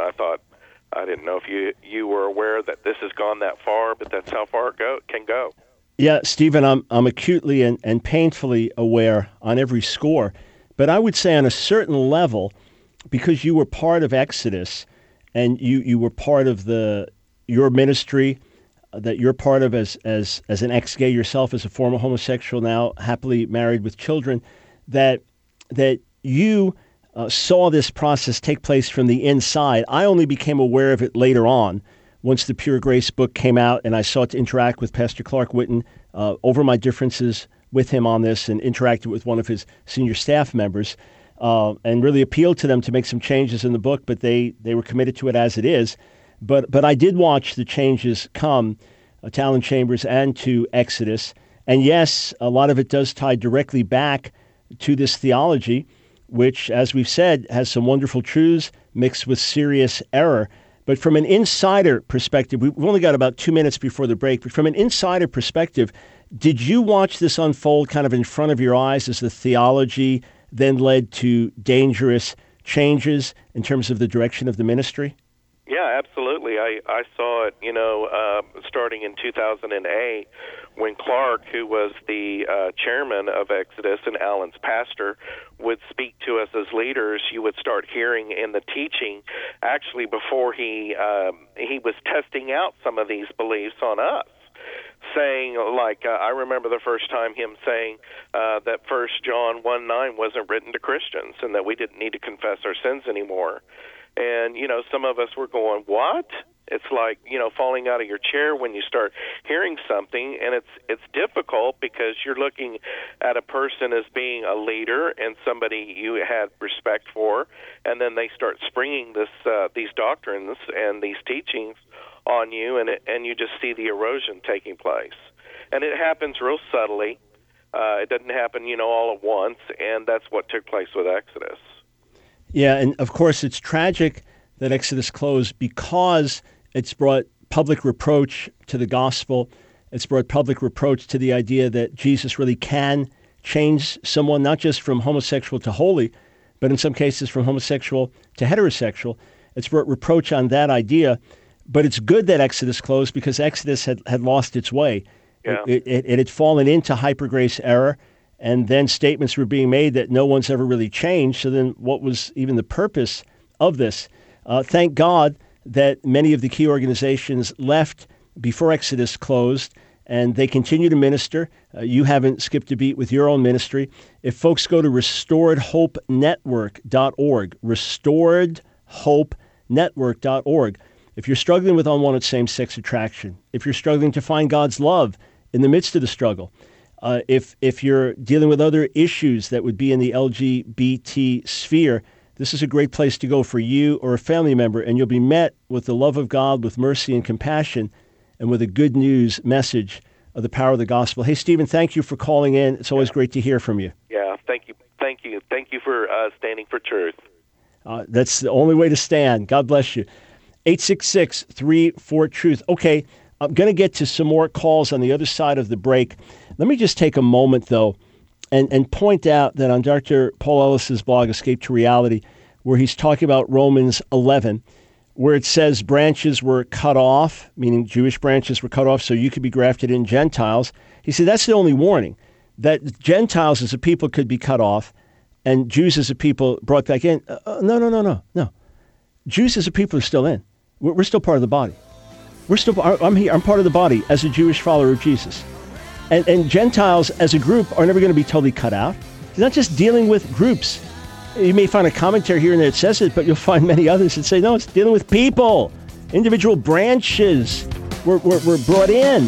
S10: I didn't know if you were aware that this has gone that far, but that's how far it can go.
S1: Yeah, Stephen, I'm acutely and painfully aware on every score, but I would say on a certain level, because you were part of Exodus and you were part of your ministry that you're part of as an ex-gay yourself, as a former homosexual, now happily married with children, that you saw this process take place from the inside. I only became aware of it later on, once the Pure Grace book came out, and I sought to interact with Pastor Clark Whitten over my differences with him on this, and interacted with one of his senior staff members, and really appealed to them to make some changes in the book, but they were committed to it as it is. But I did watch the changes come to Alan Chambers and to Exodus. And yes, a lot of it does tie directly back to this theology, which, as we've said, has some wonderful truths mixed with serious error. But from an insider perspective, we've only got about 2 minutes before the break, but from an insider perspective, did you watch this unfold kind of in front of your eyes as the theology then led to dangerous changes in terms of the direction of the ministry?
S10: Yeah, absolutely. I saw it, starting in 2008 when Clark, who was the chairman of Exodus and Alan's pastor, would speak to us as leaders. You would start hearing in the teaching, actually before he was testing out some of these beliefs on us, saying, I remember the first time him saying that 1 John 1:9 wasn't written to Christians and that we didn't need to confess our sins anymore. And, some of us were going, what? It's like, falling out of your chair when you start hearing something, and it's difficult because you're looking at a person as being a leader and somebody you had respect for, and then they start springing these doctrines and these teachings on you, and you just see the erosion taking place. And it happens real subtly. It doesn't happen, all at once, and that's what took place with Exodus.
S1: Yeah, and of course it's tragic that Exodus closed because it's brought public reproach to the gospel. It's brought public reproach to the idea that Jesus really can change someone, not just from homosexual to holy, but in some cases from homosexual to heterosexual. It's brought reproach on that idea. But it's good that Exodus closed because Exodus had lost its way.
S10: Yeah.
S1: It had fallen into hypergrace error, and then statements were being made that no one's ever really changed. So then what was even the purpose of this? Thank God that many of the key organizations left before Exodus closed, and they continue to minister. You haven't skipped a beat with your own ministry. If folks go to restoredhopenetwork.org, restoredhopenetwork.org, if you're struggling with unwanted same-sex attraction, if you're struggling to find God's love in the midst of the struggle, if you're dealing with other issues that would be in the LGBT sphere, this is a great place to go for you or a family member, and you'll be met with the love of God, with mercy and compassion, and with a good news message of the power of the gospel. Hey, Stephen, thank you for calling in. It's always great to hear from you.
S10: Yeah, thank you. Thank you for standing for truth.
S1: That's the only way to stand. God bless you. 866-34-TRUTH. Okay, I'm going to get to some more calls on the other side of the break. Let me just take a moment, though, and point out that on Dr. Paul Ellis's blog, Escape to Reality, where he's talking about Romans 11, where it says branches were cut off, meaning Jewish branches were cut off so you could be grafted in Gentiles. He said that's the only warning, that Gentiles as a people could be cut off and Jews as a people brought back in. No. Jews as a people are still in. We're still part of the body. I'm here. I'm part of the body as a Jewish follower of Jesus. And Gentiles as a group are never going to be totally cut out. It's not just dealing with groups. You may find a commentary here and there that says it, but you'll find many others that say, no, it's dealing with people. Individual branches were brought in.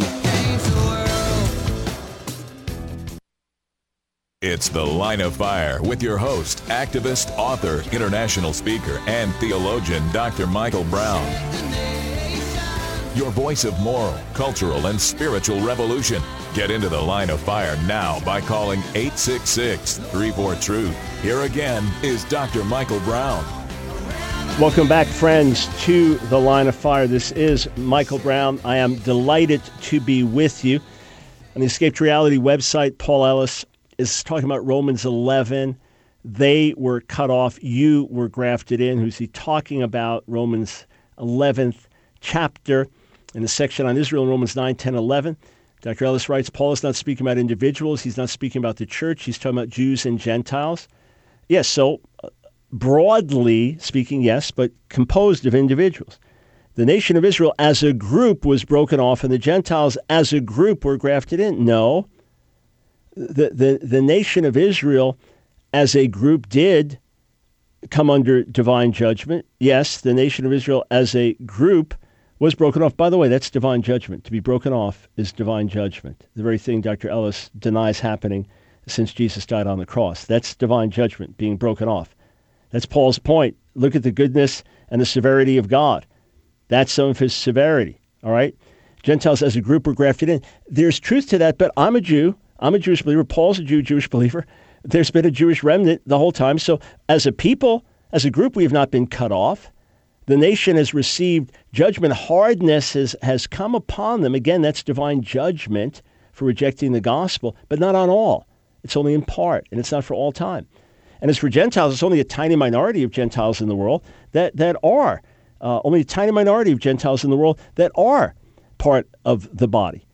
S2: It's The Line of Fire with your host, activist, author, international speaker, and theologian, Dr. Michael Brown. your voice of moral, cultural, and spiritual revolution. Get into the Line of Fire now by calling 866-34-TRUTH. Here again is Dr. Michael Brown.
S1: Welcome back, friends, to the Line of Fire. This is Michael Brown. I am delighted to be with you. On the Escape to Reality website, Paul Ellis is talking about Romans 11. They were cut off. You were grafted in. Who's he talking about? Romans 11th chapter in the section on Israel in Romans 9, 10, 11. Dr. Ellis writes, Paul is not speaking about individuals. He's not speaking about the church. He's talking about Jews and Gentiles. Yes, so broadly speaking, yes, but composed of individuals. The nation of Israel as a group was broken off, and the Gentiles as a group were grafted in. No. The nation of Israel as a group did come under divine judgment. Yes, the nation of Israel as a group was broken off. By the way, that's divine judgment. To be broken off is divine judgment. The very thing Dr. Ellis denies happening since Jesus died on the cross. That's divine judgment, being broken off. That's Paul's point. Look at the goodness and the severity of God. That's some of his severity, all right? Gentiles as a group were grafted in. There's truth to that, but I'm a Jew. I'm a Jewish believer. Paul's a Jewish believer. There's been a Jewish remnant the whole time. So as a people, as a group, we have not been cut off. The nation has received judgment. Hardness has come upon them. Again, that's divine judgment for rejecting the gospel, but not on all. It's only in part, and it's not for all time. And as for Gentiles, it's only a tiny minority of Gentiles in the world that are, only a tiny minority of Gentiles in the world that are part of the body.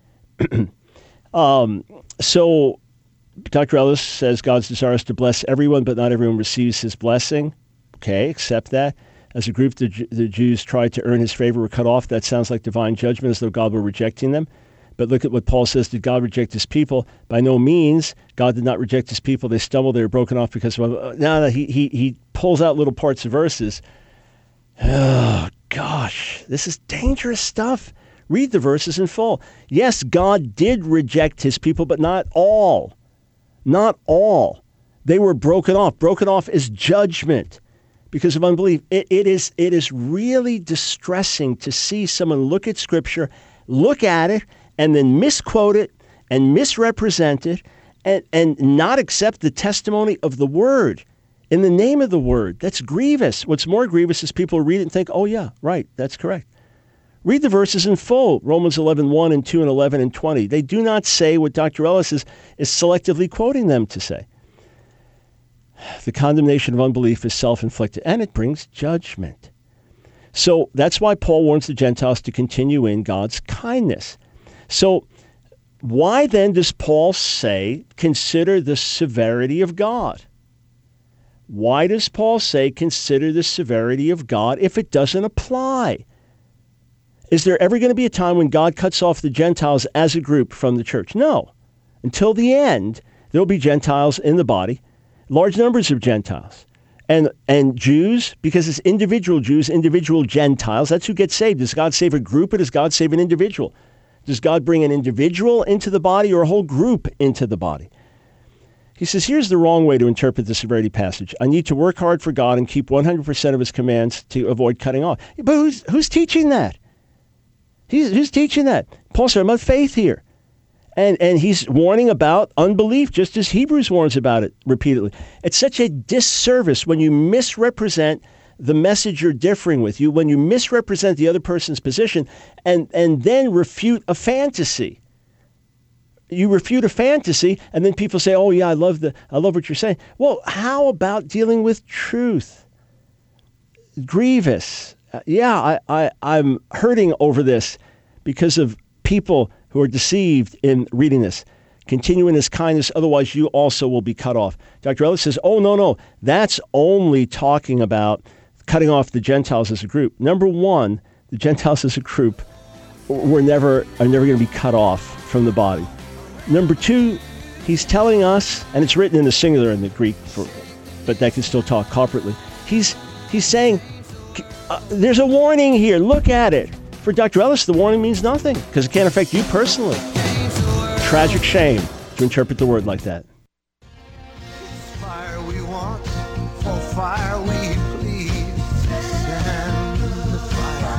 S1: So Dr. Ellis says God's desire is to bless everyone, but not everyone receives his blessing. Okay, accept that. As a group, the Jews tried to earn his favor, were cut off. That sounds like divine judgment, as though God were rejecting them. But look at what Paul says. Did God reject his people? By no means. God did not reject his people. They stumbled. They were broken off because of... No, he pulls out little parts of verses. Oh, gosh. This is dangerous stuff. Read the verses in full. Yes, God did reject his people, but not all. Not all. They were broken off. Broken off is judgment because of unbelief. It is really distressing to see someone look at Scripture, look at it, and then misquote it and misrepresent it and not accept the testimony of the Word in the name of the Word. That's grievous. What's more grievous is people read it and think, oh, yeah, right, that's correct. Read the verses in full, Romans 11, 1 and 2 and 11 and 20. They do not say what Dr. Ellis is selectively quoting them to say. The condemnation of unbelief is self-inflicted, and it brings judgment. So that's why Paul warns the Gentiles to continue in God's kindness. So why then does Paul say, consider the severity of God? Why does Paul say, consider the severity of God if it doesn't apply? Is there ever going to be a time when God cuts off the Gentiles as a group from the church? No. Until the end, there will be Gentiles in the body, large numbers of Gentiles. And Jews, because it's individual Jews, individual Gentiles, that's who gets saved. Does God save a group or does God save an individual? Does God bring an individual into the body or a whole group into the body? He says, here's the wrong way to interpret the severity passage. I need to work hard for God and keep 100% of his commands to avoid cutting off. But who's teaching that? Who's teaching that? Paul's talking about faith here. And he's warning about unbelief, just as Hebrews warns about it repeatedly. It's such a disservice when you misrepresent the message you're differing with, when you misrepresent the other person's position and then refute a fantasy. You refute a fantasy, and then people say, oh, yeah, I love what you're saying. Well, how about dealing with truth? Grievous. I'm hurting over this because of people who are deceived in reading this. Continue in his kindness, otherwise you also will be cut off. Dr. Ellis says, oh, no, that's only talking about cutting off the Gentiles as a group. Number one, the Gentiles as a group are never going to be cut off from the body. Number two, he's telling us, and it's written in the singular in the Greek, but that can still talk corporately. He's saying, there's a warning here. Look at it. For Dr. Ellis, the warning means nothing because it can't affect you personally. Tragic shame to interpret the word like that.
S11: It's fire we want, for fire we plead. Stand the fire.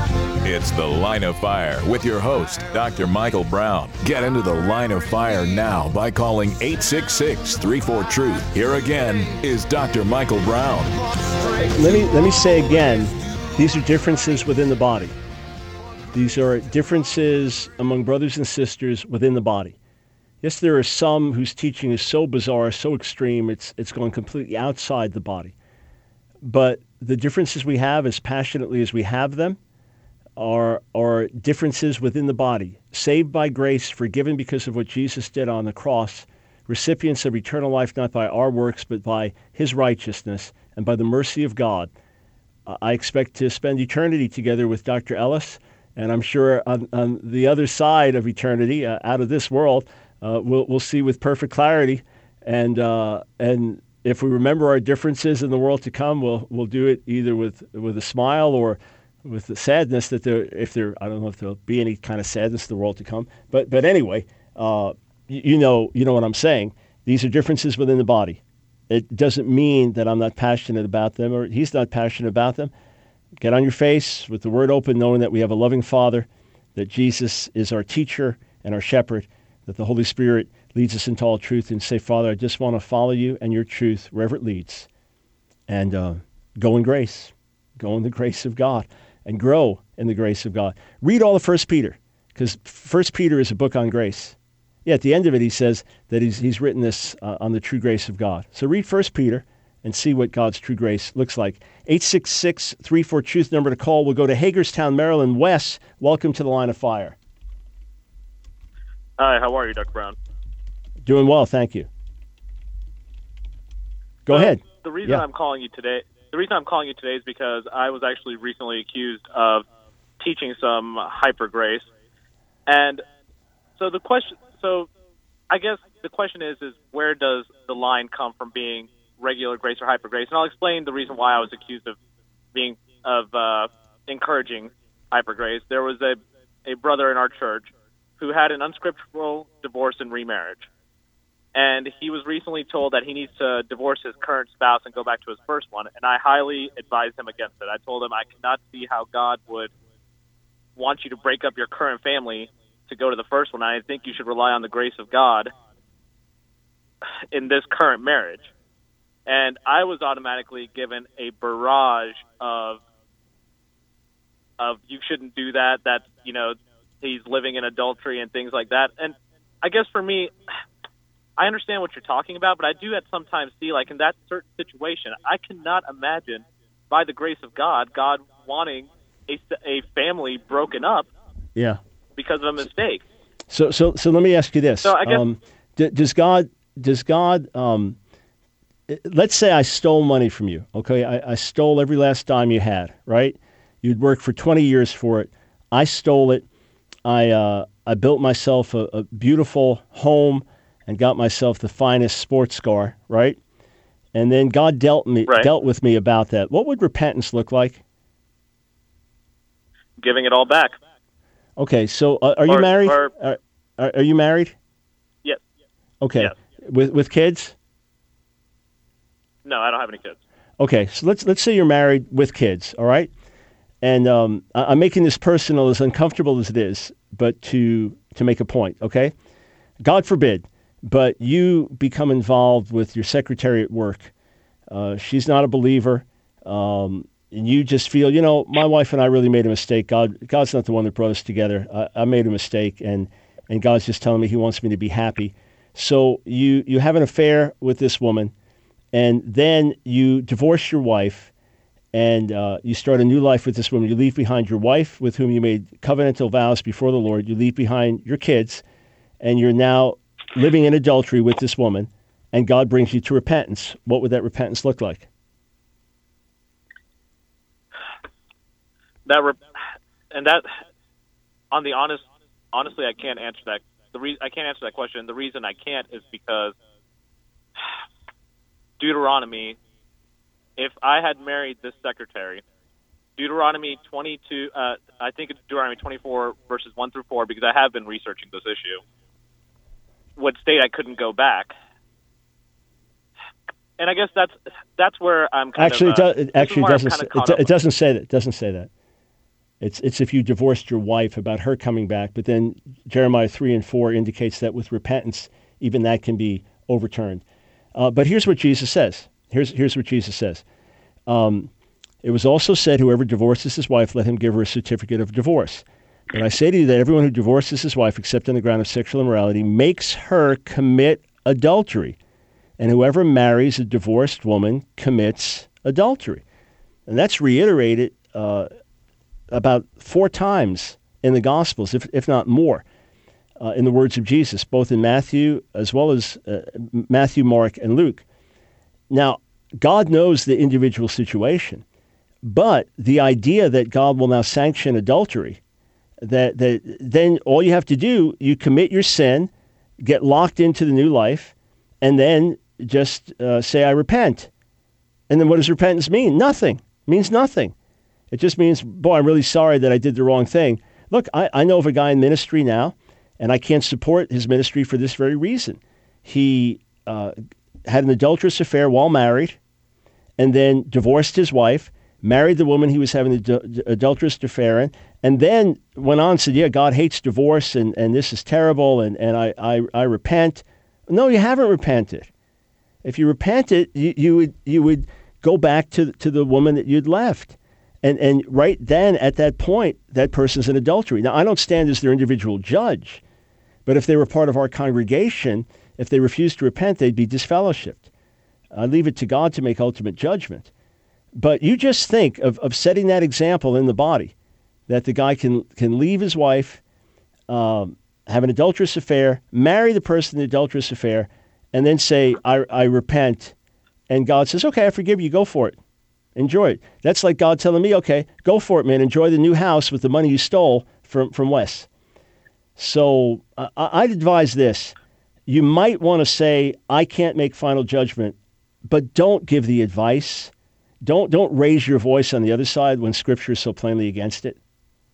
S2: It's The Line of Fire with your host, Dr. Michael Brown. Get into the Line of Fire now by calling 866-34-TRUTH. Here again is Dr. Michael Brown.
S1: Let me say again, these are differences within the body. These are differences among brothers and sisters within the body. Yes, there are some whose teaching is so bizarre, so extreme, it's going completely outside the body. But the differences we have, as passionately as we have them, are differences within the body. Saved by grace, forgiven because of what Jesus did on the cross, recipients of eternal life not by our works, but by his righteousness and by the mercy of God. I expect to spend eternity together with Dr. Ellis, and I'm sure on the other side of eternity, out of this world, we'll see with perfect clarity. And if we remember our differences in the world to come, we'll do it either with a smile or with the sadness that I don't know if there'll be any kind of sadness in the world to come. But anyway, you know what I'm saying. These are differences within the body. It doesn't mean that I'm not passionate about them or he's not passionate about them. Get on your face with the word open, knowing that we have a loving Father, that Jesus is our teacher and our shepherd, that the Holy Spirit leads us into all truth, and say, Father, I just want to follow you and your truth wherever it leads. And go in grace. Go in the grace of God and grow in the grace of God. Read all of 1 Peter, because 1 Peter is a book on grace. Yeah, at the end of it, he says that he's written this on the true grace of God. So read 1 Peter and see what God's true grace looks like. 866-34-TRUTH, number to call. We'll go to Hagerstown, Maryland. Wes, welcome to the Line of Fire.
S12: Hi, how are you, Dr. Brown?
S1: Doing well, thank you. Go ahead.
S12: The reason I'm calling you today is because I was actually recently accused of teaching some hyper grace, and so I guess the question is where does the line come from being regular grace or hyper grace? And I'll explain the reason why I was accused of encouraging hyper grace. There was a brother in our church who had an unscriptural divorce and remarriage. And he was recently told that he needs to divorce his current spouse and go back to his first one. And I highly advised him against it. I told him I cannot see how God would want you to break up your current family to go to the first one. I think you should rely on the grace of God in this current marriage. And I was automatically given a barrage of you shouldn't do that. That's, he's living in adultery and things like that. And I guess for me, I understand what you're talking about, but I do at sometimes see, like in that certain situation, I cannot imagine, by the grace of God wanting a family broken up, because of a mistake.
S1: So let me ask you this:
S12: so I guess,
S1: does God? Let's say I stole money from you. Okay, I stole every last dime you had. Right? You'd worked for 20 years for it. I stole it. I built myself a beautiful home and got myself the finest sports car, right? And then God dealt with me about that. What would repentance look like?
S12: Giving it all back.
S1: Okay, so are you married? Are you married?
S12: Yes.
S1: Okay,
S12: yes.
S1: With kids?
S12: No, I don't have any kids.
S1: Okay, so let's say you're married with kids, all right? And I'm making this personal, as uncomfortable as it is, but to make a point, okay? God forbid, but you become involved with your secretary at work. She's not a believer, and you just feel, my wife and I really made a mistake. God's not the one that brought us together. I made a mistake, and God's just telling me he wants me to be happy. So you have an affair with this woman, and then you divorce your wife, and you start a new life with this woman. You leave behind your wife, with whom you made covenantal vows before the Lord. You leave behind your kids, and you're now living in adultery with this woman, and God brings you to repentance. What would that repentance look like?
S12: Honestly, I can't answer that. I can't answer that question. The reason I can't is because Deuteronomy. If I had married this secretary, Deuteronomy 22, I think it's Deuteronomy 24 verses 1 through 4, because I have been researching this issue, would state I couldn't go back. And I guess that's where I'm kind
S1: it doesn't say that. It doesn't say that. It's if you divorced your wife, about her coming back. But then Jeremiah 3 and 4 indicates that with repentance, even that can be overturned. But here's what Jesus says. Here's what Jesus says. It was also said, whoever divorces his wife, let him give her a certificate of divorce. But I say to you that everyone who divorces his wife, except on the ground of sexual immorality, makes her commit adultery. And whoever marries a divorced woman commits adultery. And that's reiterated about 4 times in the Gospels, if not more, in the words of Jesus, both in Matthew as well as Matthew, Mark, and Luke. Now, God knows the individual situation, but the idea that God will now sanction adultery, that then all you have to do, you commit your sin, get locked into the new life, and then just say, I repent. And then what does repentance mean? Nothing. It means nothing. It just means, boy, I'm really sorry that I did the wrong thing. Look, I know of a guy in ministry now, and I can't support his ministry for this very reason. He had an adulterous affair while married, and then divorced his wife, married the woman he was having the adulterous affair in, and then went on and said, yeah, God hates divorce, and this is terrible, and I repent. No, you haven't repented. If you repented, you would go back to the woman that you'd left. And right then, at that point, that person's in adultery. Now, I don't stand as their individual judge, but if they were part of our congregation, if they refused to repent, they'd be disfellowshipped. I leave it to God to make ultimate judgment. But you just think of setting that example in the body, that the guy can leave his wife, have an adulterous affair, marry the person in the adulterous affair, and then say, I repent. And God says, okay, I forgive you, go for it. Enjoy it. That's like God telling me, okay, go for it, man. Enjoy the new house with the money you stole from Wes. So I'd advise this. You might want to say, I can't make final judgment, but don't give the advice. Don't raise your voice on the other side when Scripture is so plainly against it.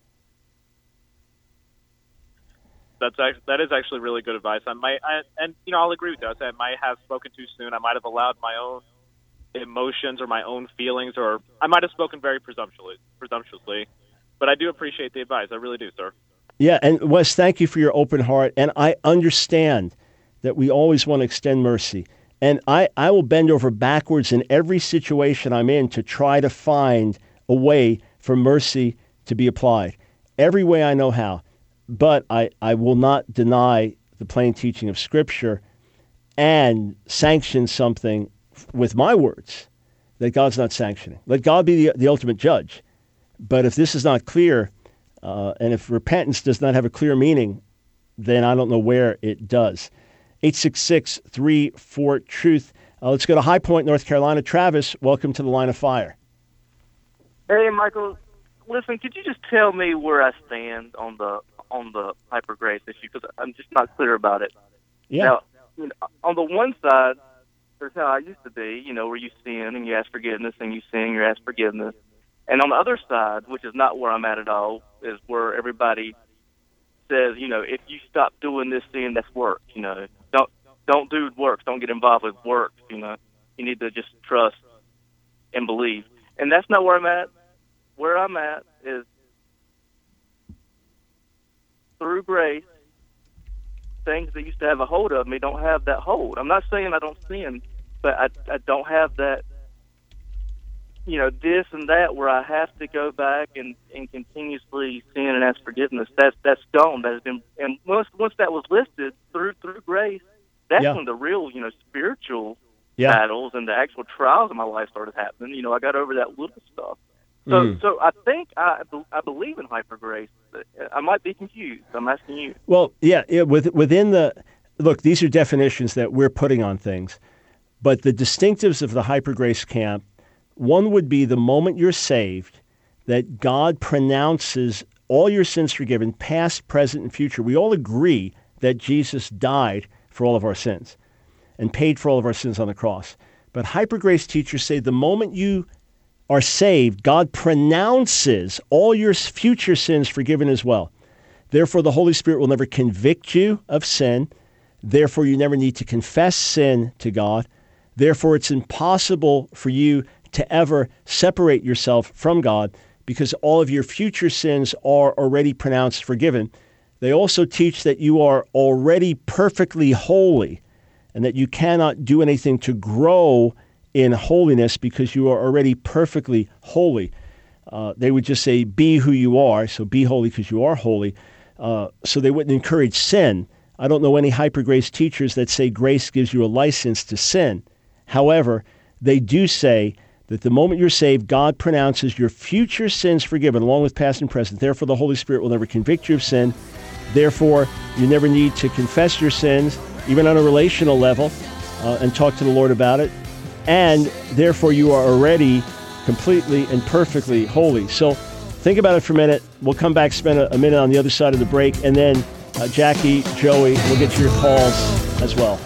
S12: That is actually really good advice. I'll agree with you. I might have spoken too soon. I might have allowed my own emotions or my own feelings, or I might have spoken very presumptuously. But I do appreciate the advice. I really do, sir.
S1: Yeah, and Wes, thank you for your open heart. And I understand that we always want to extend mercy. And I will bend over backwards in every situation I'm in to try to find a way for mercy to be applied. Every way I know how. But I will not deny the plain teaching of Scripture and sanction something with my words that God's not sanctioning. Let God be the ultimate judge. But if this is not clear, and if repentance does not have a clear meaning, then I don't know where it does. 866-34-TRUTH. Let's go to High Point, North Carolina. Travis, welcome to the Line of Fire.
S13: Hey, Michael. Listen, could you just tell me where I stand on the hyper grace issue? Because I'm just not clear about it.
S1: Yeah.
S13: Now, on the one side, there's how I used to be, where you sin and you ask forgiveness, and you sin and you ask forgiveness. And on the other side, which is not where I'm at all, is where everybody says, if you stop doing this sin, that's work. Don't do works. Don't get involved with work. You need to just trust and believe. And that's not where I'm at. Where I'm at is through grace. Things that used to have a hold of me don't have that hold. I'm not saying I don't sin, but I don't have that, this and that where I have to go back and continuously sin and ask forgiveness. That's gone. That has been, and once that was listed through grace, that's when the real, spiritual battles and the actual trials of my life started happening. I got over that little stuff. So I think I believe in hyper grace. I might be confused. I'm asking you.
S1: Well, within look, these are definitions that we're putting on things, but the distinctives of the hyper grace camp, one would be the moment you're saved, that God pronounces all your sins forgiven, past, present, and future. We all agree that Jesus died for all of our sins and paid for all of our sins on the cross. But hyper grace teachers say the moment you are saved, God pronounces all your future sins forgiven as well. Therefore, the Holy Spirit will never convict you of sin. Therefore, you never need to confess sin to God. Therefore, it's impossible for you to ever separate yourself from God because all of your future sins are already pronounced forgiven. They also teach that you are already perfectly holy and that you cannot do anything to grow in holiness because you are already perfectly holy. They would just say, be who you are, so be holy because you are holy. So they wouldn't encourage sin. I don't know any hyper grace teachers that say grace gives you a license to sin. However, they do say that the moment you're saved, God pronounces your future sins forgiven, along with past and present. Therefore, the Holy Spirit will never convict you of sin. Therefore, you never need to confess your sins, even on a relational level, and talk to the Lord about it. And therefore, you are already completely and perfectly holy. So think about it for a minute. We'll come back, spend a minute on the other side of the break, and then Jackie, Joey, we'll get to your calls as well.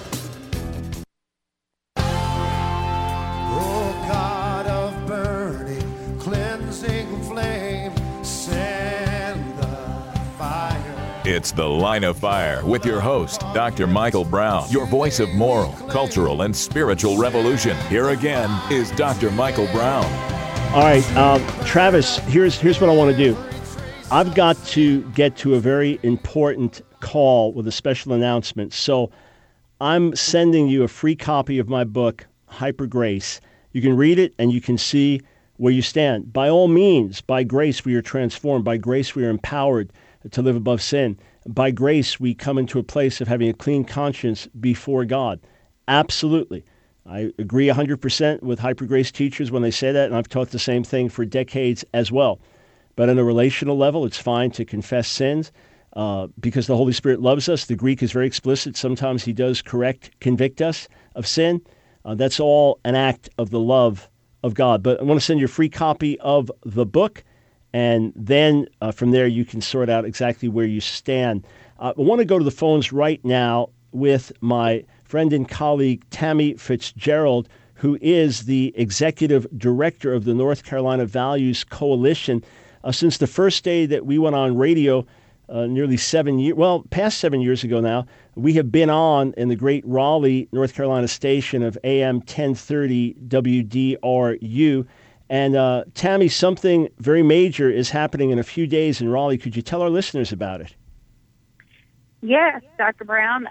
S2: It's The Line of Fire with your host, Dr. Michael Brown, your voice of moral, cultural, and spiritual revolution. Here again is Dr. Michael Brown.
S1: All right, Travis, here's what I want to do. I've got to get to a very important call with a special announcement. So I'm sending you a free copy of my book, Hyper Grace. You can read it and you can see where you stand. By all means, by grace we are transformed. By grace we are empowered to live above sin. By grace, we come into a place of having a clean conscience before God. Absolutely. I agree 100% with hyper grace teachers when they say that, and I've taught the same thing for decades as well. But on a relational level, it's fine to confess sins because the Holy Spirit loves us. The Greek is very explicit. Sometimes he does convict us of sin. That's all an act of the love of God. But I want to send you a free copy of the book. And then from there, you can sort out exactly where you stand. I want to go to the phones right now with my friend and colleague, Tammy Fitzgerald, who is the executive director of the North Carolina Values Coalition. Since the first day that we went on radio nearly 7 years, past 7 years ago now, we have been on in the great Raleigh, North Carolina station of AM 1030 WDRU. And Tammy, something very major is happening in a few days in Raleigh. Could you tell our listeners about it?
S14: Yes, Dr. Brown.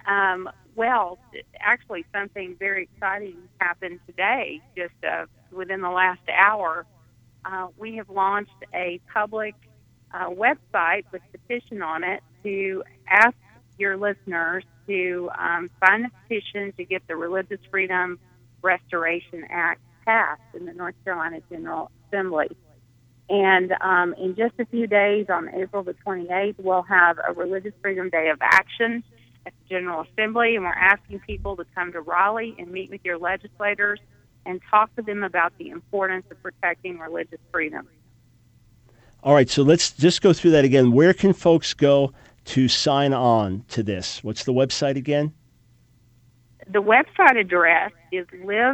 S14: Actually, something very exciting happened today, just within the last hour. We have launched a public website with a petition on it to ask your listeners to sign the petition to get the Religious Freedom Restoration Act passed in the North Carolina General Assembly. And in just a few days, on April the 28th, we'll have a Religious Freedom Day of Action at the General Assembly, and we're asking people to come to Raleigh and meet with your legislators and talk to them about the importance of protecting religious freedom.
S1: All right, so let's just go through that again. Where can folks go to sign on to this? What's the website again?
S14: The website address is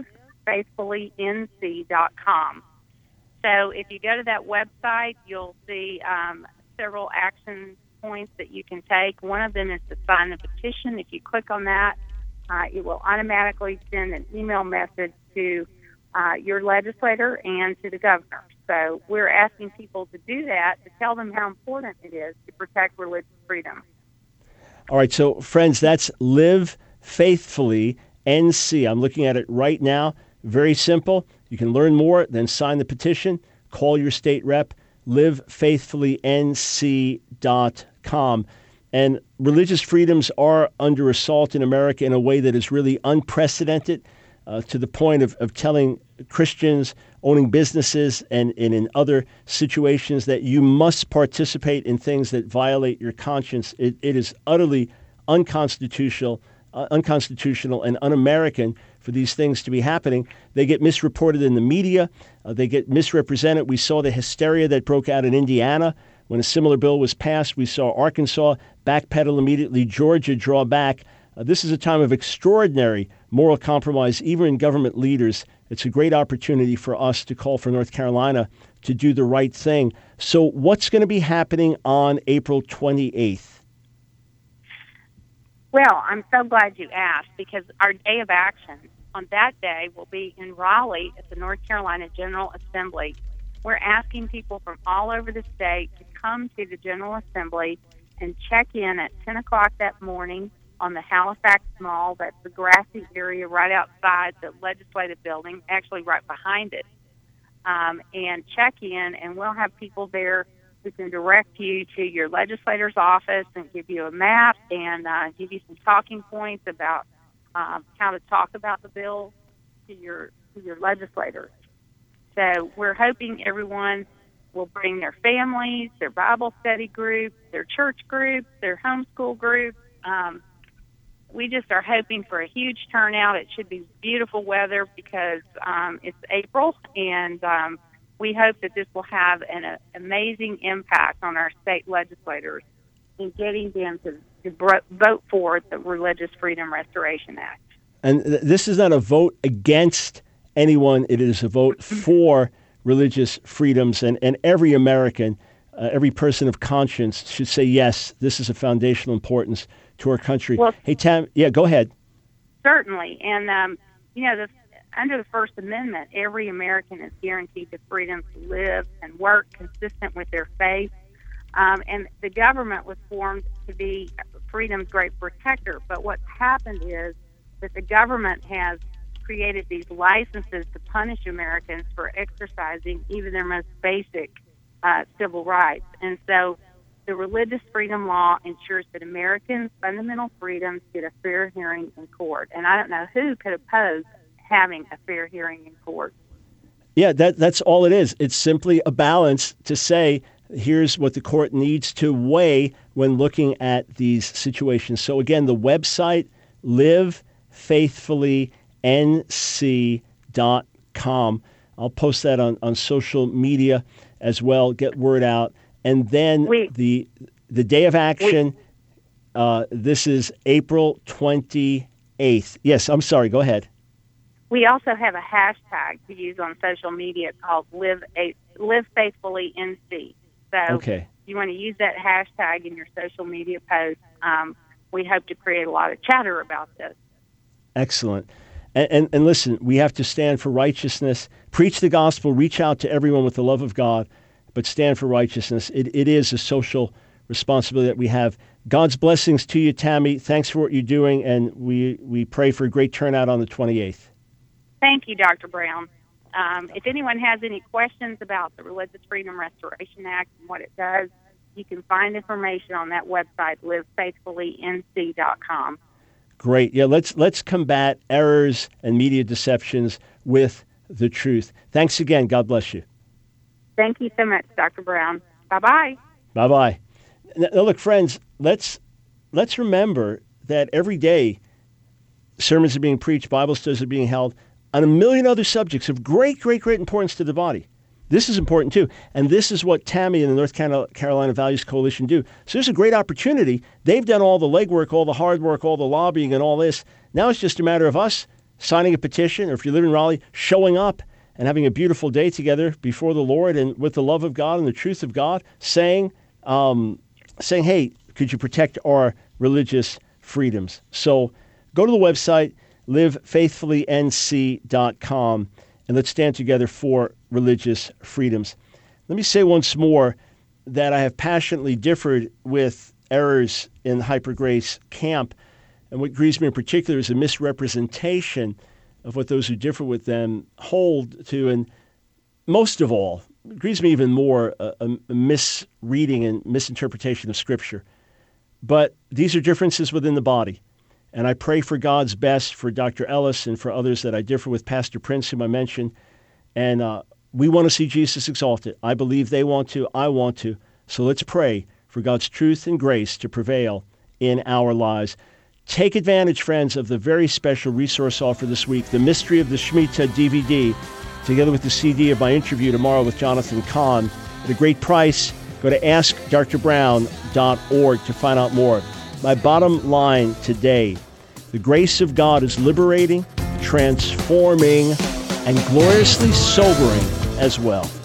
S14: livefaithfullync.com. So if you go to that website, you'll see several action points that you can take. One of them is to sign the petition. If you click on that, it will automatically send an email message to your legislator and to the governor. So we're asking people to do that, to tell them how important it is to protect religious freedom.
S1: All right, so friends, that's Live Faithfully NC. I'm looking at it right now. Very simple. You can learn more, then sign the petition. Call your state rep, livefaithfullync.com. And religious freedoms are under assault in America in a way that is really unprecedented, to the point of telling Christians owning businesses and in other situations that you must participate in things that violate your conscience. It is utterly unconstitutional and un-American for these things to be happening. They get misreported in the media. They get misrepresented. We saw the hysteria that broke out in Indiana when a similar bill was passed. We saw Arkansas backpedal immediately, Georgia draw back. This is a time of extraordinary moral compromise, even in government leaders. It's a great opportunity for us to call for North Carolina to do the right thing. So what's going to be happening on April 28th?
S14: Well, I'm so glad you asked, because our day of action on that day will be in Raleigh at the North Carolina General Assembly. we're asking people from all over the state to come to the General Assembly and check in at 10 o'clock that morning on the Halifax Mall. That's the grassy area right outside the legislative building, actually right behind it. And check in, and we'll have people there who can direct you to your legislator's office and give you a map and give you some talking points about how to talk about the bill to your legislators. So we're hoping everyone will bring their families, their Bible study groups, their church groups, their homeschool groups. We just are hoping for a huge turnout. It should be beautiful weather because it's April, and we hope that this will have an amazing impact on our state legislators in getting them to vote for the Religious Freedom Restoration Act.
S1: And this is not a vote against anyone. It is a vote for religious freedoms, and every American, every person of conscience should say, yes, this is of foundational importance to our country.
S14: Well,
S1: hey, Tam, yeah, go ahead.
S14: Certainly. And, under the First Amendment, every American is guaranteed the freedom to live and work consistent with their faith. And the government was formed to be freedom's great protector. But what's happened is that the government has created these licenses to punish Americans for exercising even their most basic civil rights. And so the religious freedom law ensures that Americans' fundamental freedoms get a fair hearing in court. And I don't know who could oppose having a fair hearing in court.
S1: Yeah, that's all it is. It's simply a balance to say, here's what the court needs to weigh when looking at these situations. So again, the website, livefaithfullync.com. I'll post that on social media as well, get word out. And then the day of action, this is April 28th. Yes, I'm sorry, go ahead.
S14: We also have a hashtag to use on social media called Live Faithfully NC. So if you want to use that hashtag in your social media posts, we hope to create a lot of chatter about this. Excellent.
S1: And listen, we have to stand for righteousness, preach the gospel, reach out to everyone with the love of God, but stand for righteousness. It is a social responsibility that we have. God's blessings to you, Tammy. Thanks for what you're doing, and we pray for a great turnout on the 28th.
S14: Thank you, Dr. Brown. If anyone has any questions about the Religious Freedom Restoration Act and what it does, you can find information on that website, livefaithfullync.com.
S1: Great. Yeah, let's combat errors and media deceptions with the truth. Thanks again. God bless you.
S14: Thank you so much, Dr. Brown. Bye-bye.
S1: Bye-bye. Now, look, friends, let's remember that every day sermons are being preached, Bible studies are being held on a million other subjects of great, great, great importance to the body. This is important too. And this is what Tammy and the North Carolina Values Coalition do. So there's a great opportunity. They've done all the legwork, all the hard work, all the lobbying and all this. Now it's just a matter of us signing a petition, or if you live in Raleigh, showing up and having a beautiful day together before the Lord and with the love of God and the truth of God, saying, hey, could you protect our religious freedoms? So go to the website, livefaithfullync.com, and let's stand together for religious freedoms. Let me say once more that I have passionately differed with errors in the Hyper Grace camp, and what grieves me in particular is a misrepresentation of what those who differ with them hold to, and most of all, it grieves me even more, a misreading and misinterpretation of Scripture. But these are differences within the body. And I pray for God's best for Dr. Ellis and for others that I differ with, Pastor Prince, whom I mentioned. And we want to see Jesus exalted. I believe they want to. I want to. So let's pray for God's truth and grace to prevail in our lives. Take advantage, friends, of the very special resource offer this week, the Mystery of the Shemitah DVD, together with the CD of my interview tomorrow with Jonathan Cahn at a great price. Go to askdrbrown.org to find out more. My bottom line today, the grace of God is liberating, transforming, and gloriously sobering as well.